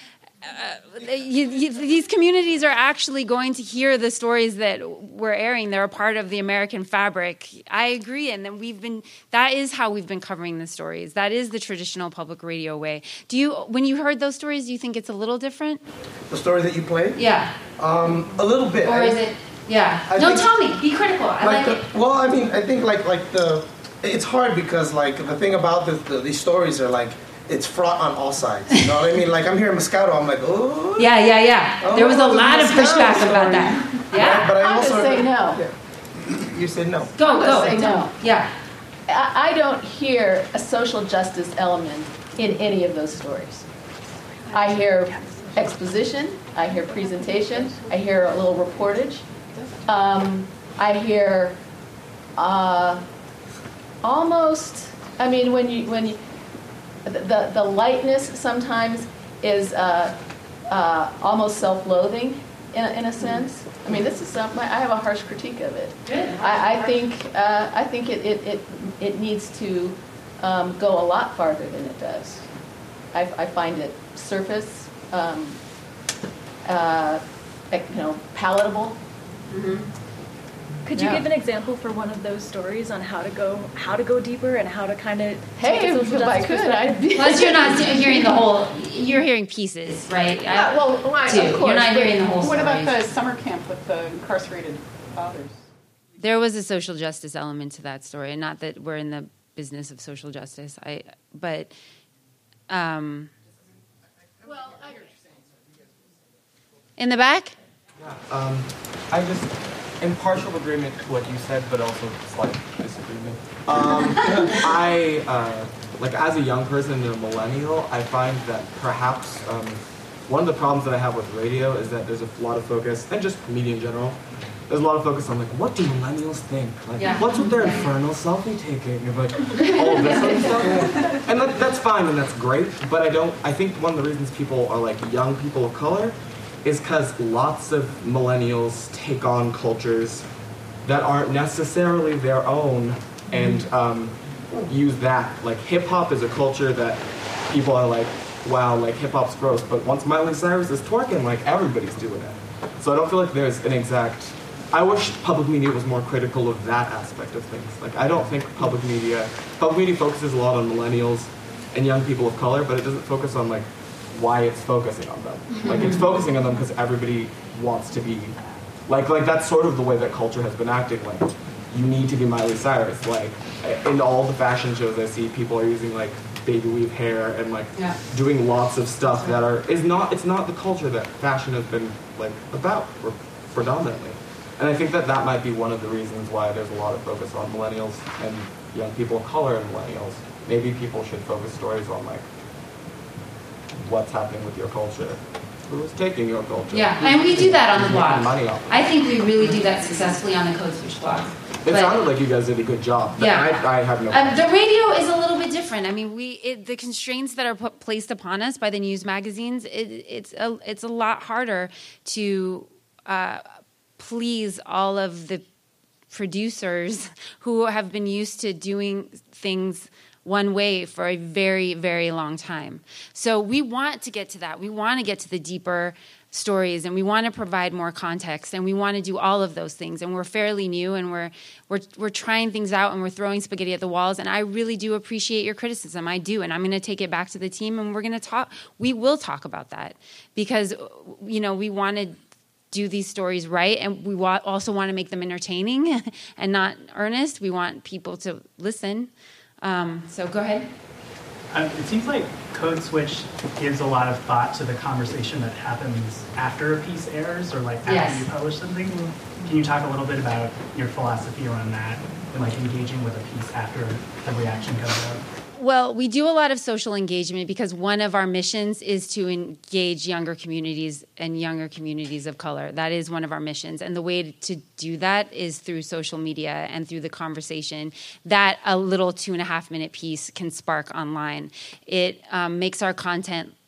uh, you, you, these communities are actually going to hear the stories that we're airing. They're a part of the American fabric. I agree, and then we've been. That is how we've been covering the stories. That is the traditional public radio way. Do you, when you heard those stories, do you think it's a little different? The story that you played? Yeah. Um, a little bit. Or I, is it? Yeah. I no, think, tell me. Be critical. I like, like it. The, well, I mean, I think like like the. It's hard because like the thing about the, the, these stories are like. It's fraught on all sides. You know what I mean? Like I'm hearing Moscato, I'm like, oh. Yeah, yeah, yeah. Oh, there was a lot of Moscato pushback story. about that. Yeah. Right? But I I'm also gonna say heard- no. Yeah. You said no. Go, I'm go. gonna say no. Yeah. I, I don't hear a social justice element in any of those stories. I hear exposition. I hear presentation. I hear a little reportage. Um, I hear uh, almost. I mean, when you when you. The, the lightness sometimes is uh, uh, almost self-loathing in a, in a sense. I mean, this is some, I have a harsh critique of it. Good. I, I think uh, I think it it, it, it needs to um, go a lot farther than it does. I, I find it surface, um, uh, you know, palatable. Mm-hmm. Could you Yeah. give an example for one of those stories on how to go how to go deeper and how to kind of Hey, if I could, I'd be. Plus, you're not hearing the whole. You're hearing pieces, right? Yeah, well, why, too. of course. You're not but hearing the whole What story. about the summer camp with the incarcerated fathers? There was a social justice element to that story, and not that we're in the business of social justice. I, but, um, well, I, in the back. Yeah, um, I just in partial agreement to what you said, but also slight disagreement. Um, I uh, like as a young person and a millennial, I find that perhaps um, one of the problems that I have with radio is that there's a lot of focus, and just media in general. There's a lot of focus on like, what do millennials think? Like, Yeah. what's with their infernal selfie taking? Of like all of this sort of stuff. And that, that's fine and that's great, but I don't. I think one of the reasons people are like young people of color is because lots of millennials take on cultures that aren't necessarily their own and um, use that. Like hip hop is a culture that people are like, wow, like hip hop's gross, but once Miley Cyrus is twerking, like everybody's doing it. So I don't feel like there's an exact. I wish public media was more critical of that aspect of things. Like I don't think public media, public media focuses a lot on millennials and young people of color, but it doesn't focus on like why it's focusing on them. Like it's focusing on them because everybody wants to be, like like that's sort of the way that culture has been acting. Like you need to be Miley Cyrus. Like in all the fashion shows I see, people are using like baby weave hair and like Yeah. doing lots of stuff that are is not it's not the culture that fashion has been like about or predominantly. And I think that that might be one of the reasons why there's a lot of focus on millennials and young people of color and millennials. Maybe people should focus stories on like what's happening with your culture, who's taking your culture. Yeah, and we do that on the who's making blog. money off of it. I think we really do that successfully on the Code Switch blog. It But- sounded like you guys did a good job. but Yeah. I, I have no. Um, the radio is a little bit different. I mean, we it, the constraints that are put, placed upon us by the news magazines, it, it's a, it's a lot harder to uh, please all of the producers who have been used to doing things one way for a very, very long time. So we want to get to that. We want to get to the deeper stories, and we want to provide more context, and we want to do all of those things. And we're fairly new, and we're we're we're trying things out, and we're throwing spaghetti at the walls. And I really do appreciate your criticism. I do, and I'm going to take it back to the team, and we're going to talk. We will talk about that because you know we want to do these stories right, and we wa- also want to make them entertaining and not earnest. We want people to listen. Um, so go ahead. Um, it seems like Code Switch gives a lot of thought to the conversation that happens after a piece airs or like after Yes. you publish something. Can you talk a little bit about your philosophy around that and like engaging with a piece after the reaction comes out? Well, we do a lot of social engagement because one of our missions is to engage younger communities and younger communities of color. That is one of our missions. And the way to do that is through social media and through the conversation that a little two and a half minute piece can spark online. It um, makes our content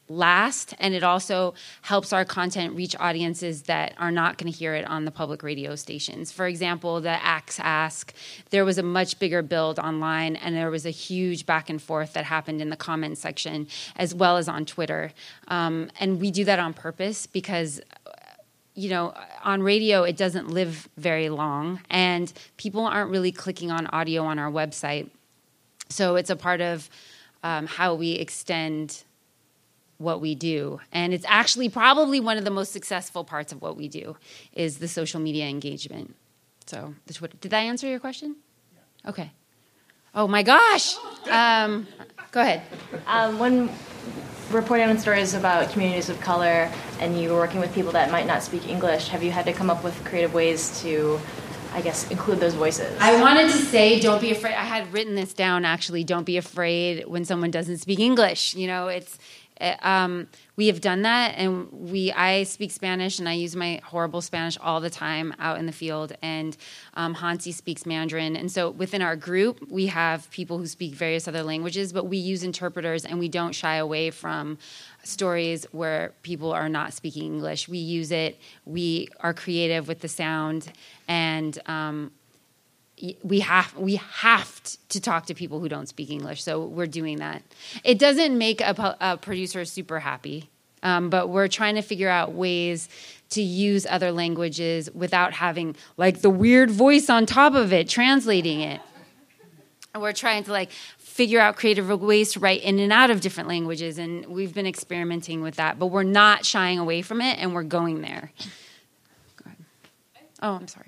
last, and it also helps our content reach audiences that are not going to hear it on the public radio stations. For example, the Axe Ask, there was a much bigger build online, and there was a huge back and forth that happened in the comments section as well as on Twitter. Um, and we do that on purpose because, you know, on radio, it doesn't live very long, and people aren't really clicking on audio on our website. So it's a part of um, how we extend what we do. And it's actually probably one of the most successful parts of what we do is the social media engagement. So the Twitter. Did that answer your question? Yeah. Okay. Oh my gosh. Um, go ahead. Um, when reporting on stories about communities of color and you were working with people that might not speak English, have you had to come up with creative ways to, I guess, include those voices? I wanted to say, don't be afraid. I had written this down, actually. Don't be afraid when someone doesn't speak English. You know, it's, Um, we have done that, and we. I speak Spanish, and I use my horrible Spanish all the time out in the field. And um, Hansi speaks Mandarin, and so within our group, we have people who speak various other languages, but we use interpreters, and we don't shy away from stories where people are not speaking English. We use it. We are creative with the sound, and um, we have we have to talk to people who don't speak English, so we're doing that. It doesn't make a, a producer super happy, um, but we're trying to figure out ways to use other languages without having like the weird voice on top of it translating it. And we're trying to like figure out creative ways to write in and out of different languages, and we've been experimenting with that, but we're not shying away from it, and we're going there. Go ahead. Oh, I'm sorry.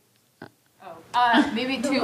Uh, maybe to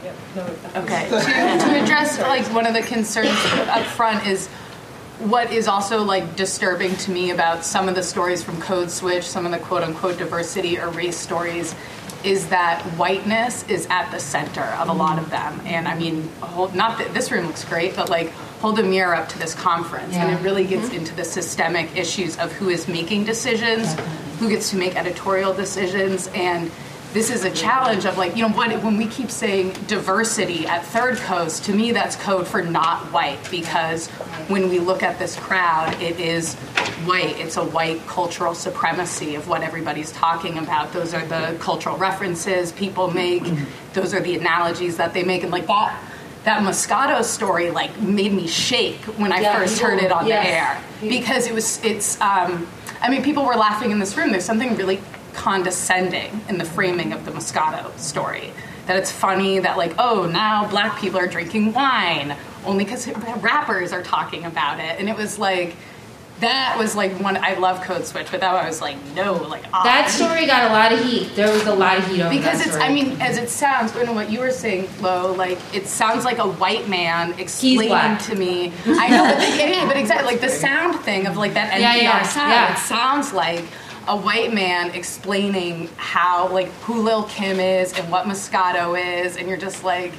okay to, to address like one of the concerns up front is what is also like disturbing to me about some of the stories from Code Switch, some of the quote unquote diversity or race stories, is that whiteness is at the center of a lot of them. And I mean, hold, not that this room looks great, but like hold a mirror up to this conference, yeah. And it really gets into the systemic issues of who is making decisions, who gets to make editorial decisions, and this is a challenge of like, you know, what, when we keep saying diversity at Third Coast, to me that's code for not white, because when we look at this crowd, it is white. It's a white cultural supremacy of what everybody's talking about. Those are the cultural references people make. Those are the analogies that they make. And like that, that Moscato story like made me shake when I yeah, first people, heard it on yes. the air, because it was, it's, um, I mean, people were laughing in this room. There's something really condescending in the framing of the Moscato story. That it's funny that like, oh, now black people are drinking wine only because rappers are talking about it. And it was like, that was like one, I love Code Switch, but that I was like, no, like odd. That story got a lot of heat. There was a lot of heat over because that it's, story. I mean, as it sounds, you know what you were saying, Lo, like it sounds like a white man explaining to me. I know, but, it, but exactly like the sound thing of like that N P R yeah, yeah, sound. yeah. It sounds like a white man explaining how, like, who Lil Kim is and what Moscato is, and you're just like...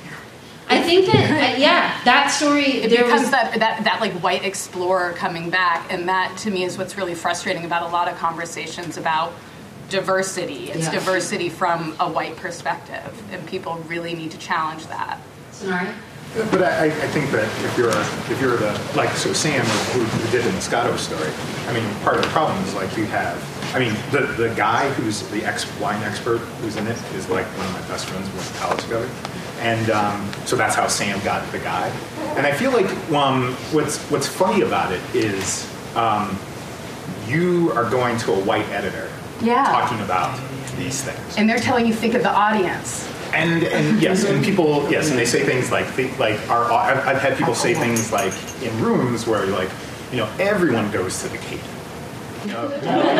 I think that, uh, yeah, that story... It there becomes was, that, that, that, like, white explorer coming back, and that, to me, is what's really frustrating about a lot of conversations about diversity. It's yeah. diversity from a white perspective, and people really need to challenge that. Sorry? But I, I think that if you're if you're the like so Sam who, who did the Moscato story, I mean part of the problem is like you have I mean the the guy who's the ex wine expert who's in it is like one of my best friends. We went to college together, and um, so that's how Sam got the guy. And I feel like um, what's what's funny about it is um, you are going to a white editor yeah. talking about these things, and they're telling you think of the audience. And and yes, and people yes, and they say things like think like our. I've, I've had people say things like in rooms where you're like, you know, everyone goes to the Cape. You know,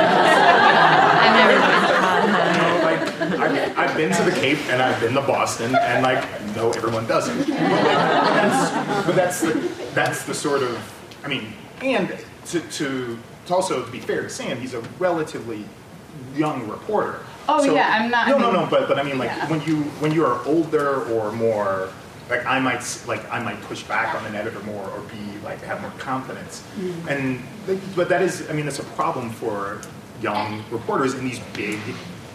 I've never been. Like I've, I've been to the Cape and I've been to Boston, and like no, everyone doesn't. But that's, but that's the that's the sort of I mean, and to to, to also to be fair to Sam, he's a relatively young reporter. Oh so, yeah, I'm not. No, I mean, no, no. But but I mean, like yeah. when you when you are older or more, like I might like I might push back on an editor more or be like have more confidence. Mm-hmm. And but that is, I mean, it's a problem for young reporters in these big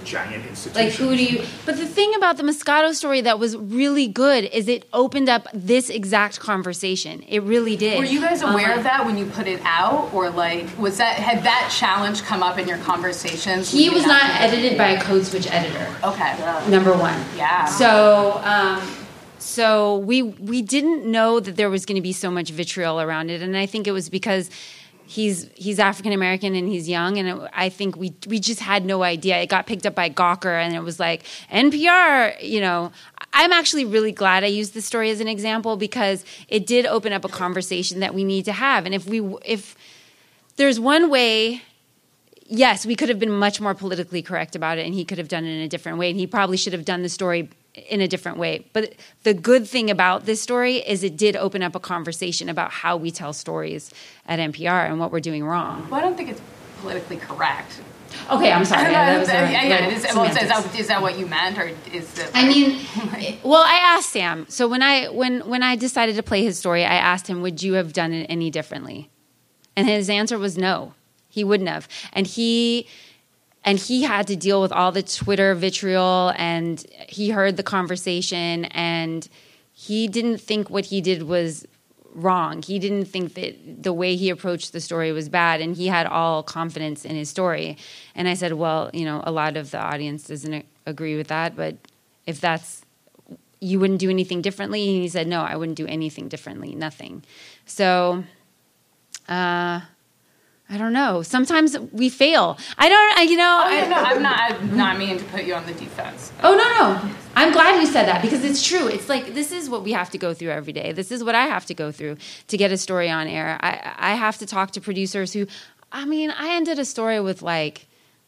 giant institutions. Like, who do you... But the thing about the Moscato story that was really good is it opened up this exact conversation. It really did. Were you guys aware Um, of that when you put it out? Or, like, was that... Had that challenge come up in your conversations? He was not edited by a code switch editor. Okay. Number one. Yeah. So, um, so we we didn't know that there was going to be so much vitriol around it, and I think it was because he's he's African American and he's young, and it, I think we we just had no idea. It got picked up by Gawker, and it was like N P R. You know, I'm actually really glad I used this story as an example because it did open up a conversation that we need to have, and if we if there's one way. Yes, we could have been much more politically correct about it, and he could have done it in a different way, and he probably should have done the story in a different way. But the good thing about this story is it did open up a conversation about how we tell stories at N P R and what we're doing wrong. Well, I don't think it's politically correct. Okay, I'm sorry. Yeah, that was a, yeah, yeah. like, Is, well, is, semantics. that, is that what you meant, or is it? I mean, well, I asked Sam. So when I when when I decided to play his story, I asked him, "Would you have done it any differently?" And his answer was no. He wouldn't have. And he and he had to deal with all the Twitter vitriol, and he heard the conversation, and he didn't think what he did was wrong. He didn't think that the way he approached the story was bad, and he had all confidence in his story. And I said, well, you know, a lot of the audience doesn't agree with that, but if that's, you wouldn't do anything differently? And he said, no, I wouldn't do anything differently, nothing. So, uh... I don't know. Sometimes we fail. I don't, I, you know. Oh, I, no, I'm not, I'm not meaning to put you on the defense. Oh, no, no. I'm glad you said that because it's true. It's like, this is what we have to go through every day. This is what I have to go through to get a story on air. I, I have to talk to producers who, I mean, I ended a story with like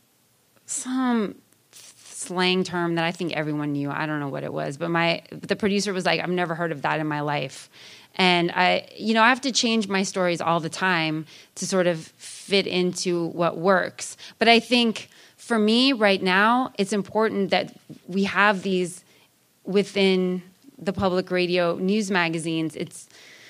some slang term that I think everyone knew. I don't know what it was, but my, the producer was like, I've never heard of that in my life. And I, you know, I have to change my stories all the time to sort of fit into what works. But I think for me right now, it's important that we have these within the public radio news magazines. It's,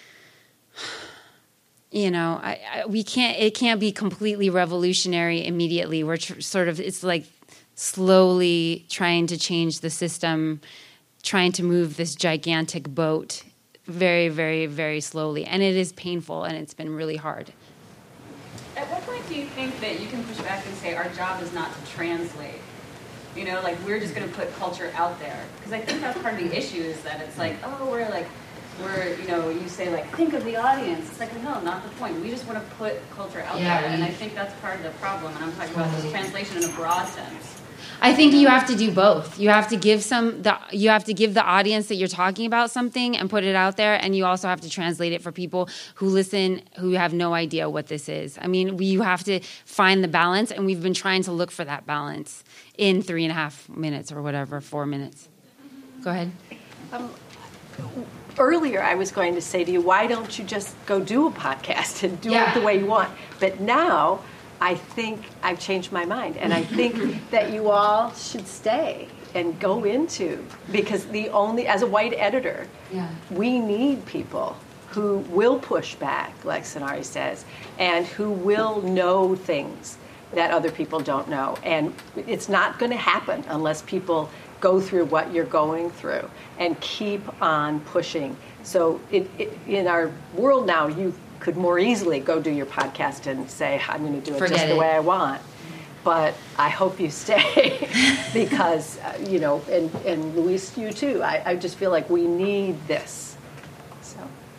you know, I, I, we can't, it can't be completely revolutionary immediately. We're tr- sort of, it's like slowly trying to change the system, trying to move this gigantic boat very, very, very slowly. And it is painful, and it's been really hard. At what point do you think that you can push back and say our job is not to translate? You know, like we're just going to put culture out there. Because I think that's part of the issue is that it's like, oh, we're like, we're, you know, you say like, think of the audience. It's like, no, not the point. We just want to put culture out Yeah, there. we- And I think that's part of the problem. And I'm talking about this translation in a broad sense. I think you have to do both. You have to give some the you have to give the audience that you're talking about something and put it out there, and you also have to translate it for people who listen who have no idea what this is. I mean, we, you have to find the balance, and we've been trying to look for that balance in three and a half minutes or whatever, four minutes. Go ahead. Um, earlier, I was going to say to you, why don't you just go do a podcast and do Yeah. it the way you want? But now, I think I've changed my mind, and I think that you all should stay and go into, because the only, as a white editor, Yeah. we need people who will push back, like Sonari says, and who will know things that other people don't know. And it's not going to happen unless people go through what you're going through and keep on pushing. So it, it, in our world now, you could more easily go do your podcast and say, I'm going to do it Forget just the it. way I want. But I hope you stay because, uh, you know, and, and Luis, you too. I, I just feel like we need this. So.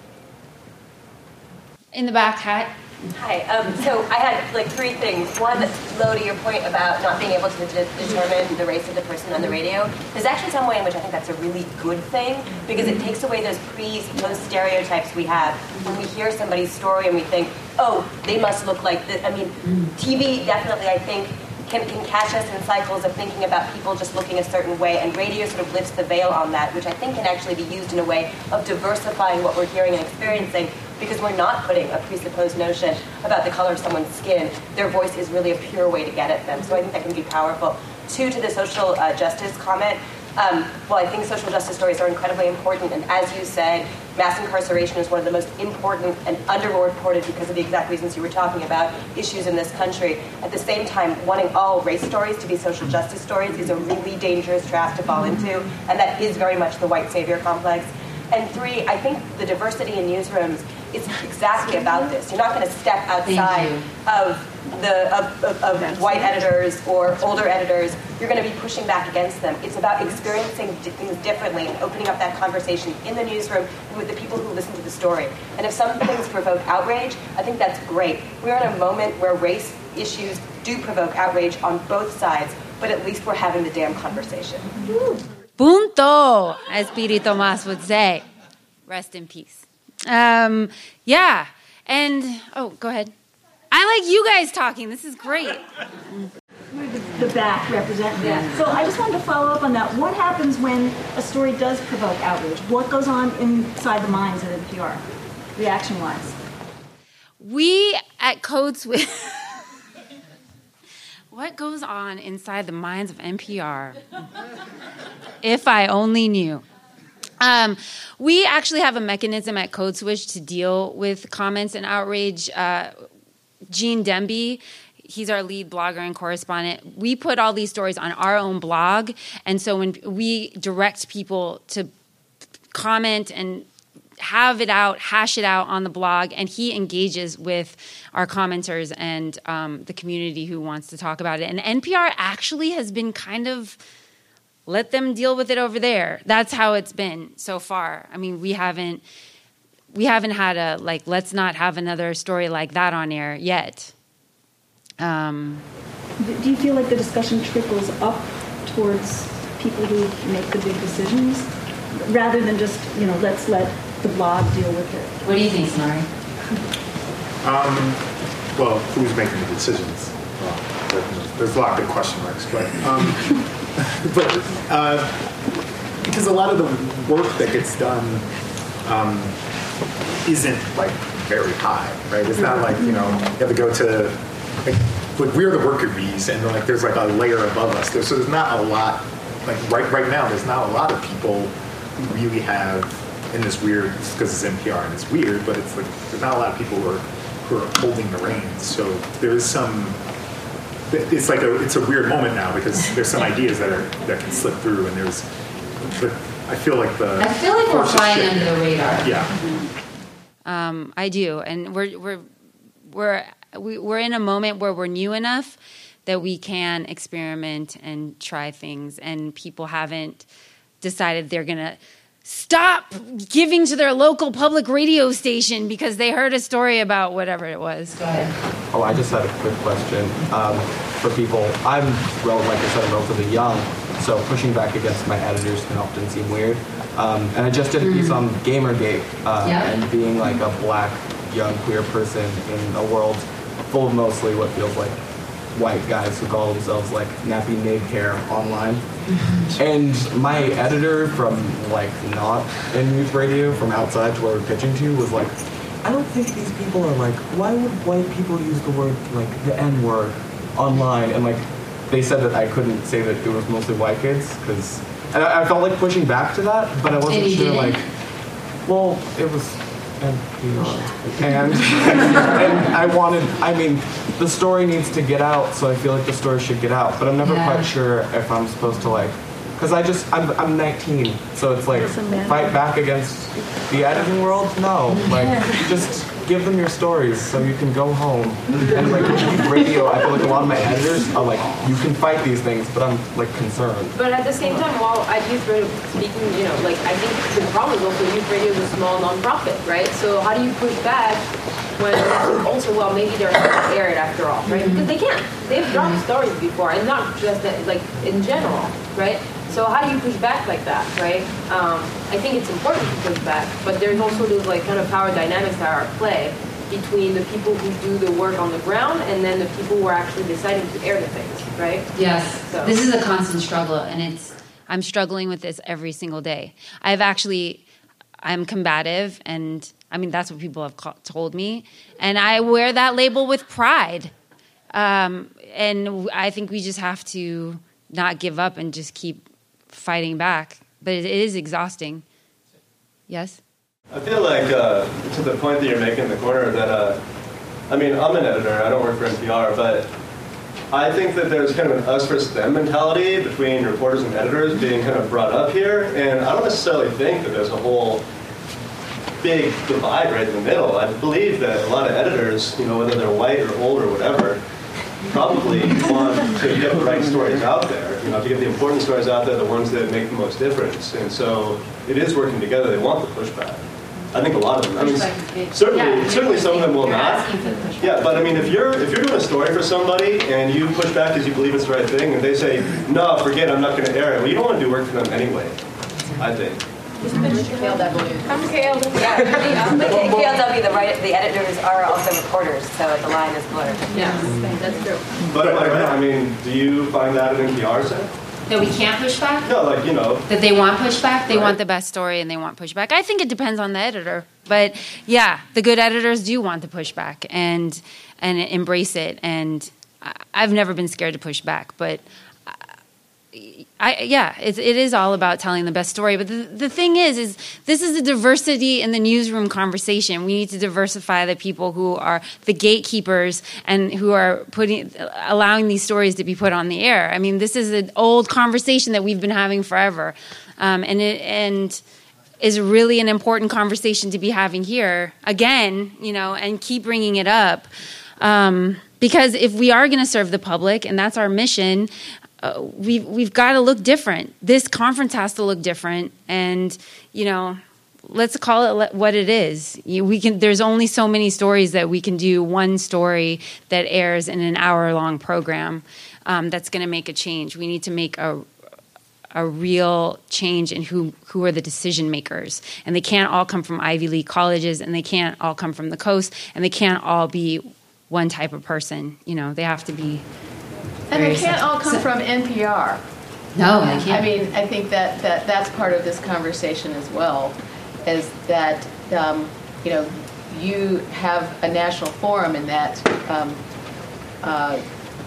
In the back, hat. Hi. Um, so I had like three things. One, Lo, to your point about not being able to de- determine the race of the person on the radio, there's actually some way in which I think that's a really good thing because it takes away those pre, post stereotypes we have when we hear somebody's story and we think, oh, they must look like this. I mean, T V definitely, I think, can, can catch us in cycles of thinking about people just looking a certain way, and radio sort of lifts the veil on that, which I think can actually be used in a way of diversifying what we're hearing and experiencing, because we're not putting a presupposed notion about the color of someone's skin. Their voice is really a pure way to get at them. So I think that can be powerful. Two, to the social uh, justice comment, Um, well, I think social justice stories are incredibly important, and as you said, mass incarceration is one of the most important and underreported because of the exact reasons you were talking about, issues in this country. At the same time, wanting all race stories to be social justice stories is a really dangerous trap to fall into, and that is very much the white savior complex. And three, I think the diversity in newsrooms is exactly about this. You're not going to step outside of the of, of, of white editors or older editors. You're going to be pushing back against them. It's about experiencing things differently and opening up that conversation in the newsroom and with the people who listen to the story. And if some things provoke outrage, I think that's great. We're in a moment where race issues do provoke outrage on both sides, but at least we're having the damn conversation. Punto, as Piri Tomas would say. Rest in peace. Um, yeah, and, oh, go ahead. I like you guys talking. This is great. The back representative. Yeah. So I just wanted to follow up on that. What happens when a story does provoke outrage? What goes on inside the minds at N P R, reaction-wise? We at Code Switch... What goes on inside the minds of N P R? If I only knew. Um, we actually have a mechanism at Code Switch to deal with comments and outrage. Uh, Gene Demby, he's our lead blogger and correspondent. We put all these stories on our own blog, and so when we direct people to comment and have it out, hash it out on the blog, and he engages with our commenters and um, the community who wants to talk about it. And N P R actually has been kind of let them deal with it over there. That's how it's been so far. I mean, we haven't we haven't had a like let's not have another story like that on air yet. Um, Do you feel like the discussion trickles up towards people who make the big decisions, rather than just you know let's let the blog deal with it? What do you think, Sonari? Um, well, who's making the decisions? Well, there's a lot of big question marks, but um, but uh, because a lot of the work that gets done um, isn't like very high, right? It's not like you know you have to go to like, like we're the worker bees, and like there's like a layer above us. There's, so there's not a lot like right right now. There's not a lot of people who really have. In this weird, because it's N P R and it's weird, but it's like there's not a lot of people who are who are holding the reins. So there is some. It's like a it's a weird moment now because there's some ideas that are that can slip through, and there's. But I feel like the. I feel like we're flying under the radar. Yeah. Mm-hmm. Um, I do, and we're we're we're we, we're in a moment where we're new enough that we can experiment and try things, and people haven't decided they're gonna. Stop giving to their local public radio station because they heard a story about whatever it was. Go ahead. Oh, I just had a quick question um, for people. I'm, well, like I said, relatively young, so pushing back against my editors can often seem weird. Um, and I just did a piece on Gamergate uh, yeah. and being like a black, young, queer person in a world full of mostly what feels like white guys who call themselves like nappy nig hair online. And my editor from like not in youth radio from outside to where we're pitching to was like, I don't think these people are like, why would white people use the word like the N word online? And like they said that I couldn't say that it was mostly white kids because and I, I felt like pushing back to that, but I wasn't and sure didn't? like well it was and you know and and I wanted I mean the story needs to get out, so I feel like the story should get out, but I'm never yeah. quite sure if I'm supposed to like because I just I'm I'm nineteen, so it's like fight back against the editing world. No, like just give them your stories so you can go home. And like with youth radio, I feel like a lot of my editors are like, you can fight these things, but I'm like concerned. But at the same time, while at youth radio speaking, you know, like I think the problem is also youth radio is a small nonprofit, right? So how do you push back when also, well, maybe they're not aired after all, right? Because they can't. They've dropped stories before, and not just that, like in general, right? So how do you push back like that, right? Um, I think it's important to push back, but there's also those like kind of power dynamics that are at play between the people who do the work on the ground and then the people who are actually deciding to air the things, right? Yes. So. This is a constant struggle, and it's I'm struggling with this every single day. I've actually I'm combative, and I mean that's what people have ca- told me, and I wear that label with pride. Um, and I think we just have to not give up and just keep fighting back. But it is exhausting. Yes? I feel like, uh, to the point that you're making in the corner, that, uh, I mean, I'm an editor, I don't work for N P R, but I think that there's kind of an us versus them mentality between reporters and editors being kind of brought up here, and I don't necessarily think that there's a whole big divide right in the middle. I believe that a lot of editors, you know, whether they're white or old or whatever, probably want to get the right stories out there, you know, to get the important stories out there, the ones that make the most difference. And so it is working together. They want the pushback. I think a lot of them. I mean, certainly, Yeah, certainly some of them will you're not. asking for the pushback. Yeah, but I mean, if you're if you're doing a story for somebody and you push back because you believe it's the right thing, and they say, "No, forget, I'm not going to air it," well, you don't want to do work for them anyway. I think. K L W. I'm K L W. Yeah, but K L W, the, right, the editors are also reporters, so the line is blurred. Yes, that's true. But am I right? I mean, do you find that at N P R, Sam? That we can't push back? No, like, you know. That they want pushback? They Right. want the best story and they want pushback. I think it depends on the editor. But yeah, the good editors do want the pushback and and embrace it. And I- I've never been scared to push back. But I, yeah, it's, it is all about telling the best story. But the, the thing is, is this is a diversity in the newsroom conversation. We need to diversify the people who are the gatekeepers and who are putting, allowing these stories to be put on the air. I mean, this is an old conversation that we've been having forever, um, and it and is really an important conversation to be having here again. You know, and keep bringing it up um, because if we are going to serve the public, and that's our mission. Uh, we've we've got to look different. This conference has to look different, and you know, let's call it what it is. You, we can. There's only so many stories that we can do. One story that airs in an hour-long program um, that's going to make a change. We need to make a a real change in who who are the decision makers, and they can't all come from Ivy League colleges, and they can't all come from the coast, and they can't all be one type of person. You know, they have to be. And they can't all come from N P R. No, they can't. I mean, I think that, that that's part of this conversation as well, is that, um, you know, you have a national forum in that um, uh,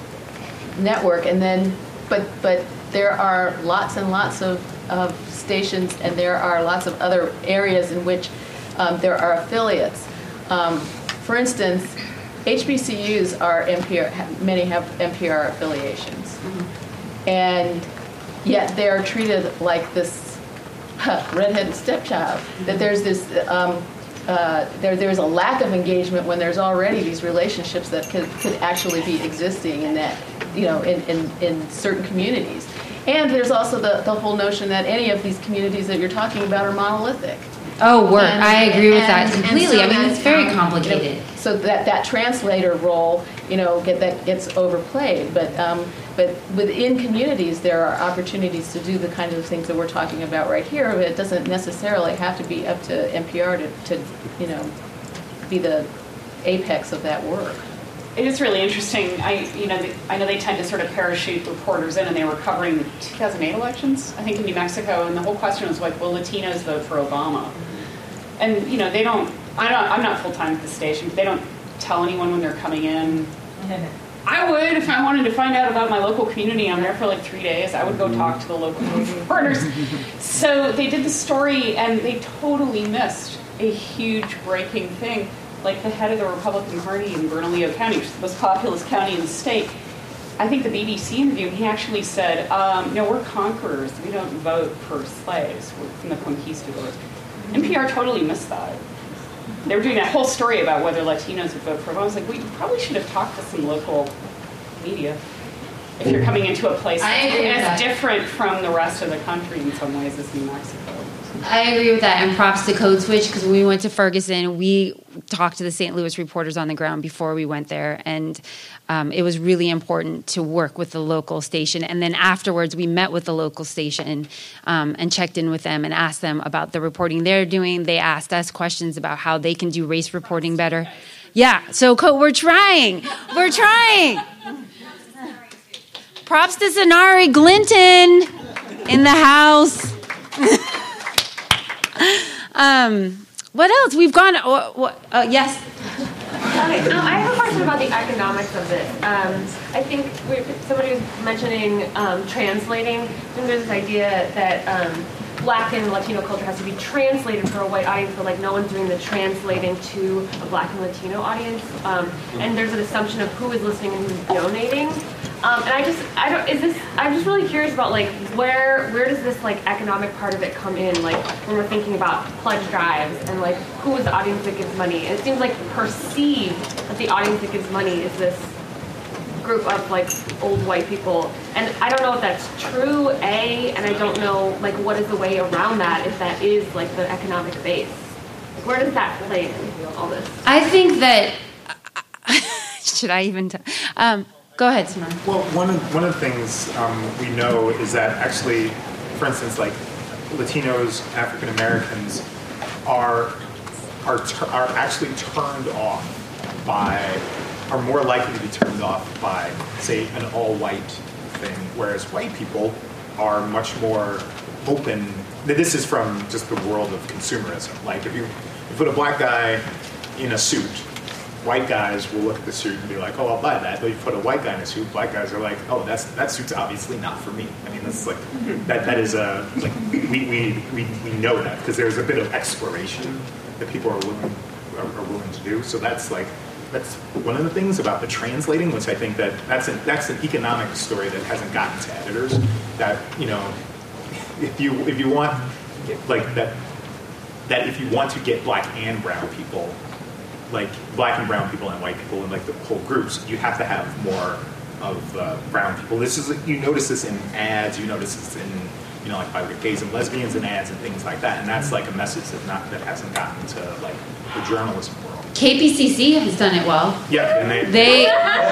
network, and then, but but there are lots and lots of, of stations, and there are lots of other areas in which um, there are affiliates. Um, for instance, H B C Us are N P R, many have N P R affiliations. Mm-hmm. And yet they are treated like this huh, redheaded stepchild, mm-hmm. that there's this, um, uh, there, there's a lack of engagement when there's already these relationships that could, could actually be existing in that, you know, in, in, in certain communities. And there's also the, the whole notion that any of these communities that you're talking about are monolithic. Oh, work. And, I agree with and, that completely. so I mean, that, it's very um, complicated. You know, so that, that translator role, you know, get, that gets overplayed. But um, but within communities, there are opportunities to do the kind of things that we're talking about right here. But it doesn't necessarily have to be up to N P R to, to you know, be the apex of that work. It is really interesting. I, you know, the, I know they tend to sort of parachute reporters in, and they were covering the two thousand eight elections, I think, in New Mexico, and the whole question was like, will Latinos vote for Obama? And you know, they don't. I don't. I'm not full time at the station. But they don't tell anyone when they're coming in. I would if I wanted to find out about my local community. I'm there for like three days. I would go talk to the local reporters. So they did the story, and they totally missed a huge breaking thing. Like the head of the Republican Party in Bernalillo County, which is the most populous county in the state, I think the B B C interview, he actually said, um, no, we're conquerors. We don't vote for slaves. We're from the conquistadors. N P R totally missed that. They were doing that whole story about whether Latinos would vote for Obama. I was like, we probably should have talked to some local media. If you're coming into a place I agree with as that. different from the rest of the country in some ways as New Mexico. I agree with that, and props to Code Switch, because when we went to Ferguson, we talked to the Saint Louis reporters on the ground before we went there, and um, it was really important to work with the local station. And then afterwards, we met with the local station um, and checked in with them and asked them about the reporting they're doing. They asked us questions about how they can do race reporting better. Yeah, so we're trying. We're trying. Props to Sonari Glinton in the house. um, what else? We've gone. Uh, uh, yes. Okay, um, I have a question about the economics of this. Um, I think we, somebody was mentioning um, translating. I think there's this idea that um, Black and Latino culture has to be translated for a white audience, but like no one's doing the translating to a Black and Latino audience. Um, and there's an assumption of who is listening and who's donating. Um, and I just, I don't, is this, I'm just really curious about like where, where does this like economic part of it come in? Like when we're thinking about pledge drives and like who is the audience that gives money? And it seems like perceived that the audience that gives money is this group of like old white people. And I don't know if that's true, A, and I don't know like what is the way around that if that is like the economic base. Like, where does that play in all this? I think that, should I even, t- um, go ahead, Simone. Well, one of, one of the things um, we know is that actually, for instance, like Latinos, African Americans are are tur- are actually turned off by, are more likely to be turned off by, say, an all-white thing, whereas white people are much more open. This is from just the world of consumerism. Like if you, you put a black guy in a suit, white guys will look at the suit and be like, oh, I'll buy that. But you put a white guy in a suit, black guys are like, oh, that's that suit's obviously not for me. I mean, that's like that. That is a like we we we, we know that because there's a bit of exploration that people are willing are, are willing to do. So that's like that's one of the things about the translating, which I think that that's an that's an economic story that hasn't gotten to editors. That you know, if you if you want like that that if you want to get black and brown people, like black and brown people and white people and like the whole groups, you have to have more of uh, brown people. This is you notice this in ads, you notice this in you know like by gays and lesbians in ads and things like that, and that's like a message that not that hasn't gotten to like the journalism world. K P C C has done it well. Yeah, and they. They.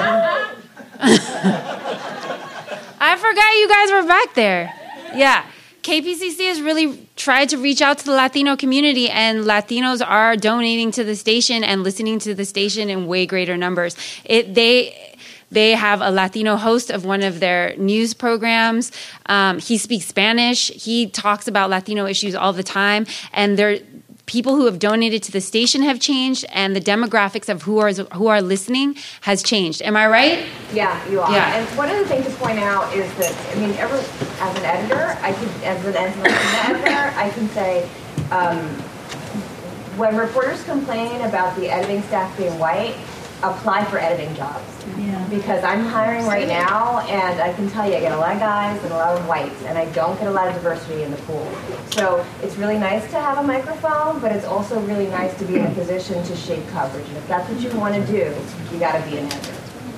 I forgot you guys were back there. Yeah. K P C C has really tried to reach out to the Latino community, and Latinos are donating to the station and listening to the station in way greater numbers. It, they they have a Latino host of one of their news programs. Um, he speaks Spanish. He talks about Latino issues all the time, and they're people who have donated to the station have changed, and the demographics of who are who are listening has changed. Am I right? Yeah, you are. Yeah. And one other thing to point out is that, I mean, every, as an editor, I could, as an editor, I can say, um, when reporters complain about the editing staff being white, apply for editing jobs. Yeah. Because I'm hiring right now, and I can tell you, I get a lot of guys and a lot of whites, and I don't get a lot of diversity in the pool. So it's really nice to have a microphone, but it's also really nice to be in a position to shape coverage. And if that's what you want to do, you got to be an editor.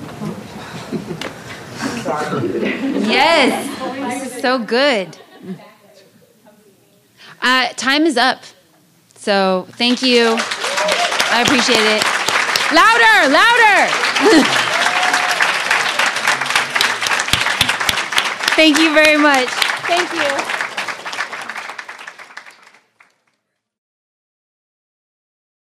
Sorry. Yes, so good. Uh, time is up. So thank you. I appreciate it. Louder, louder. Thank you very much. Thank you.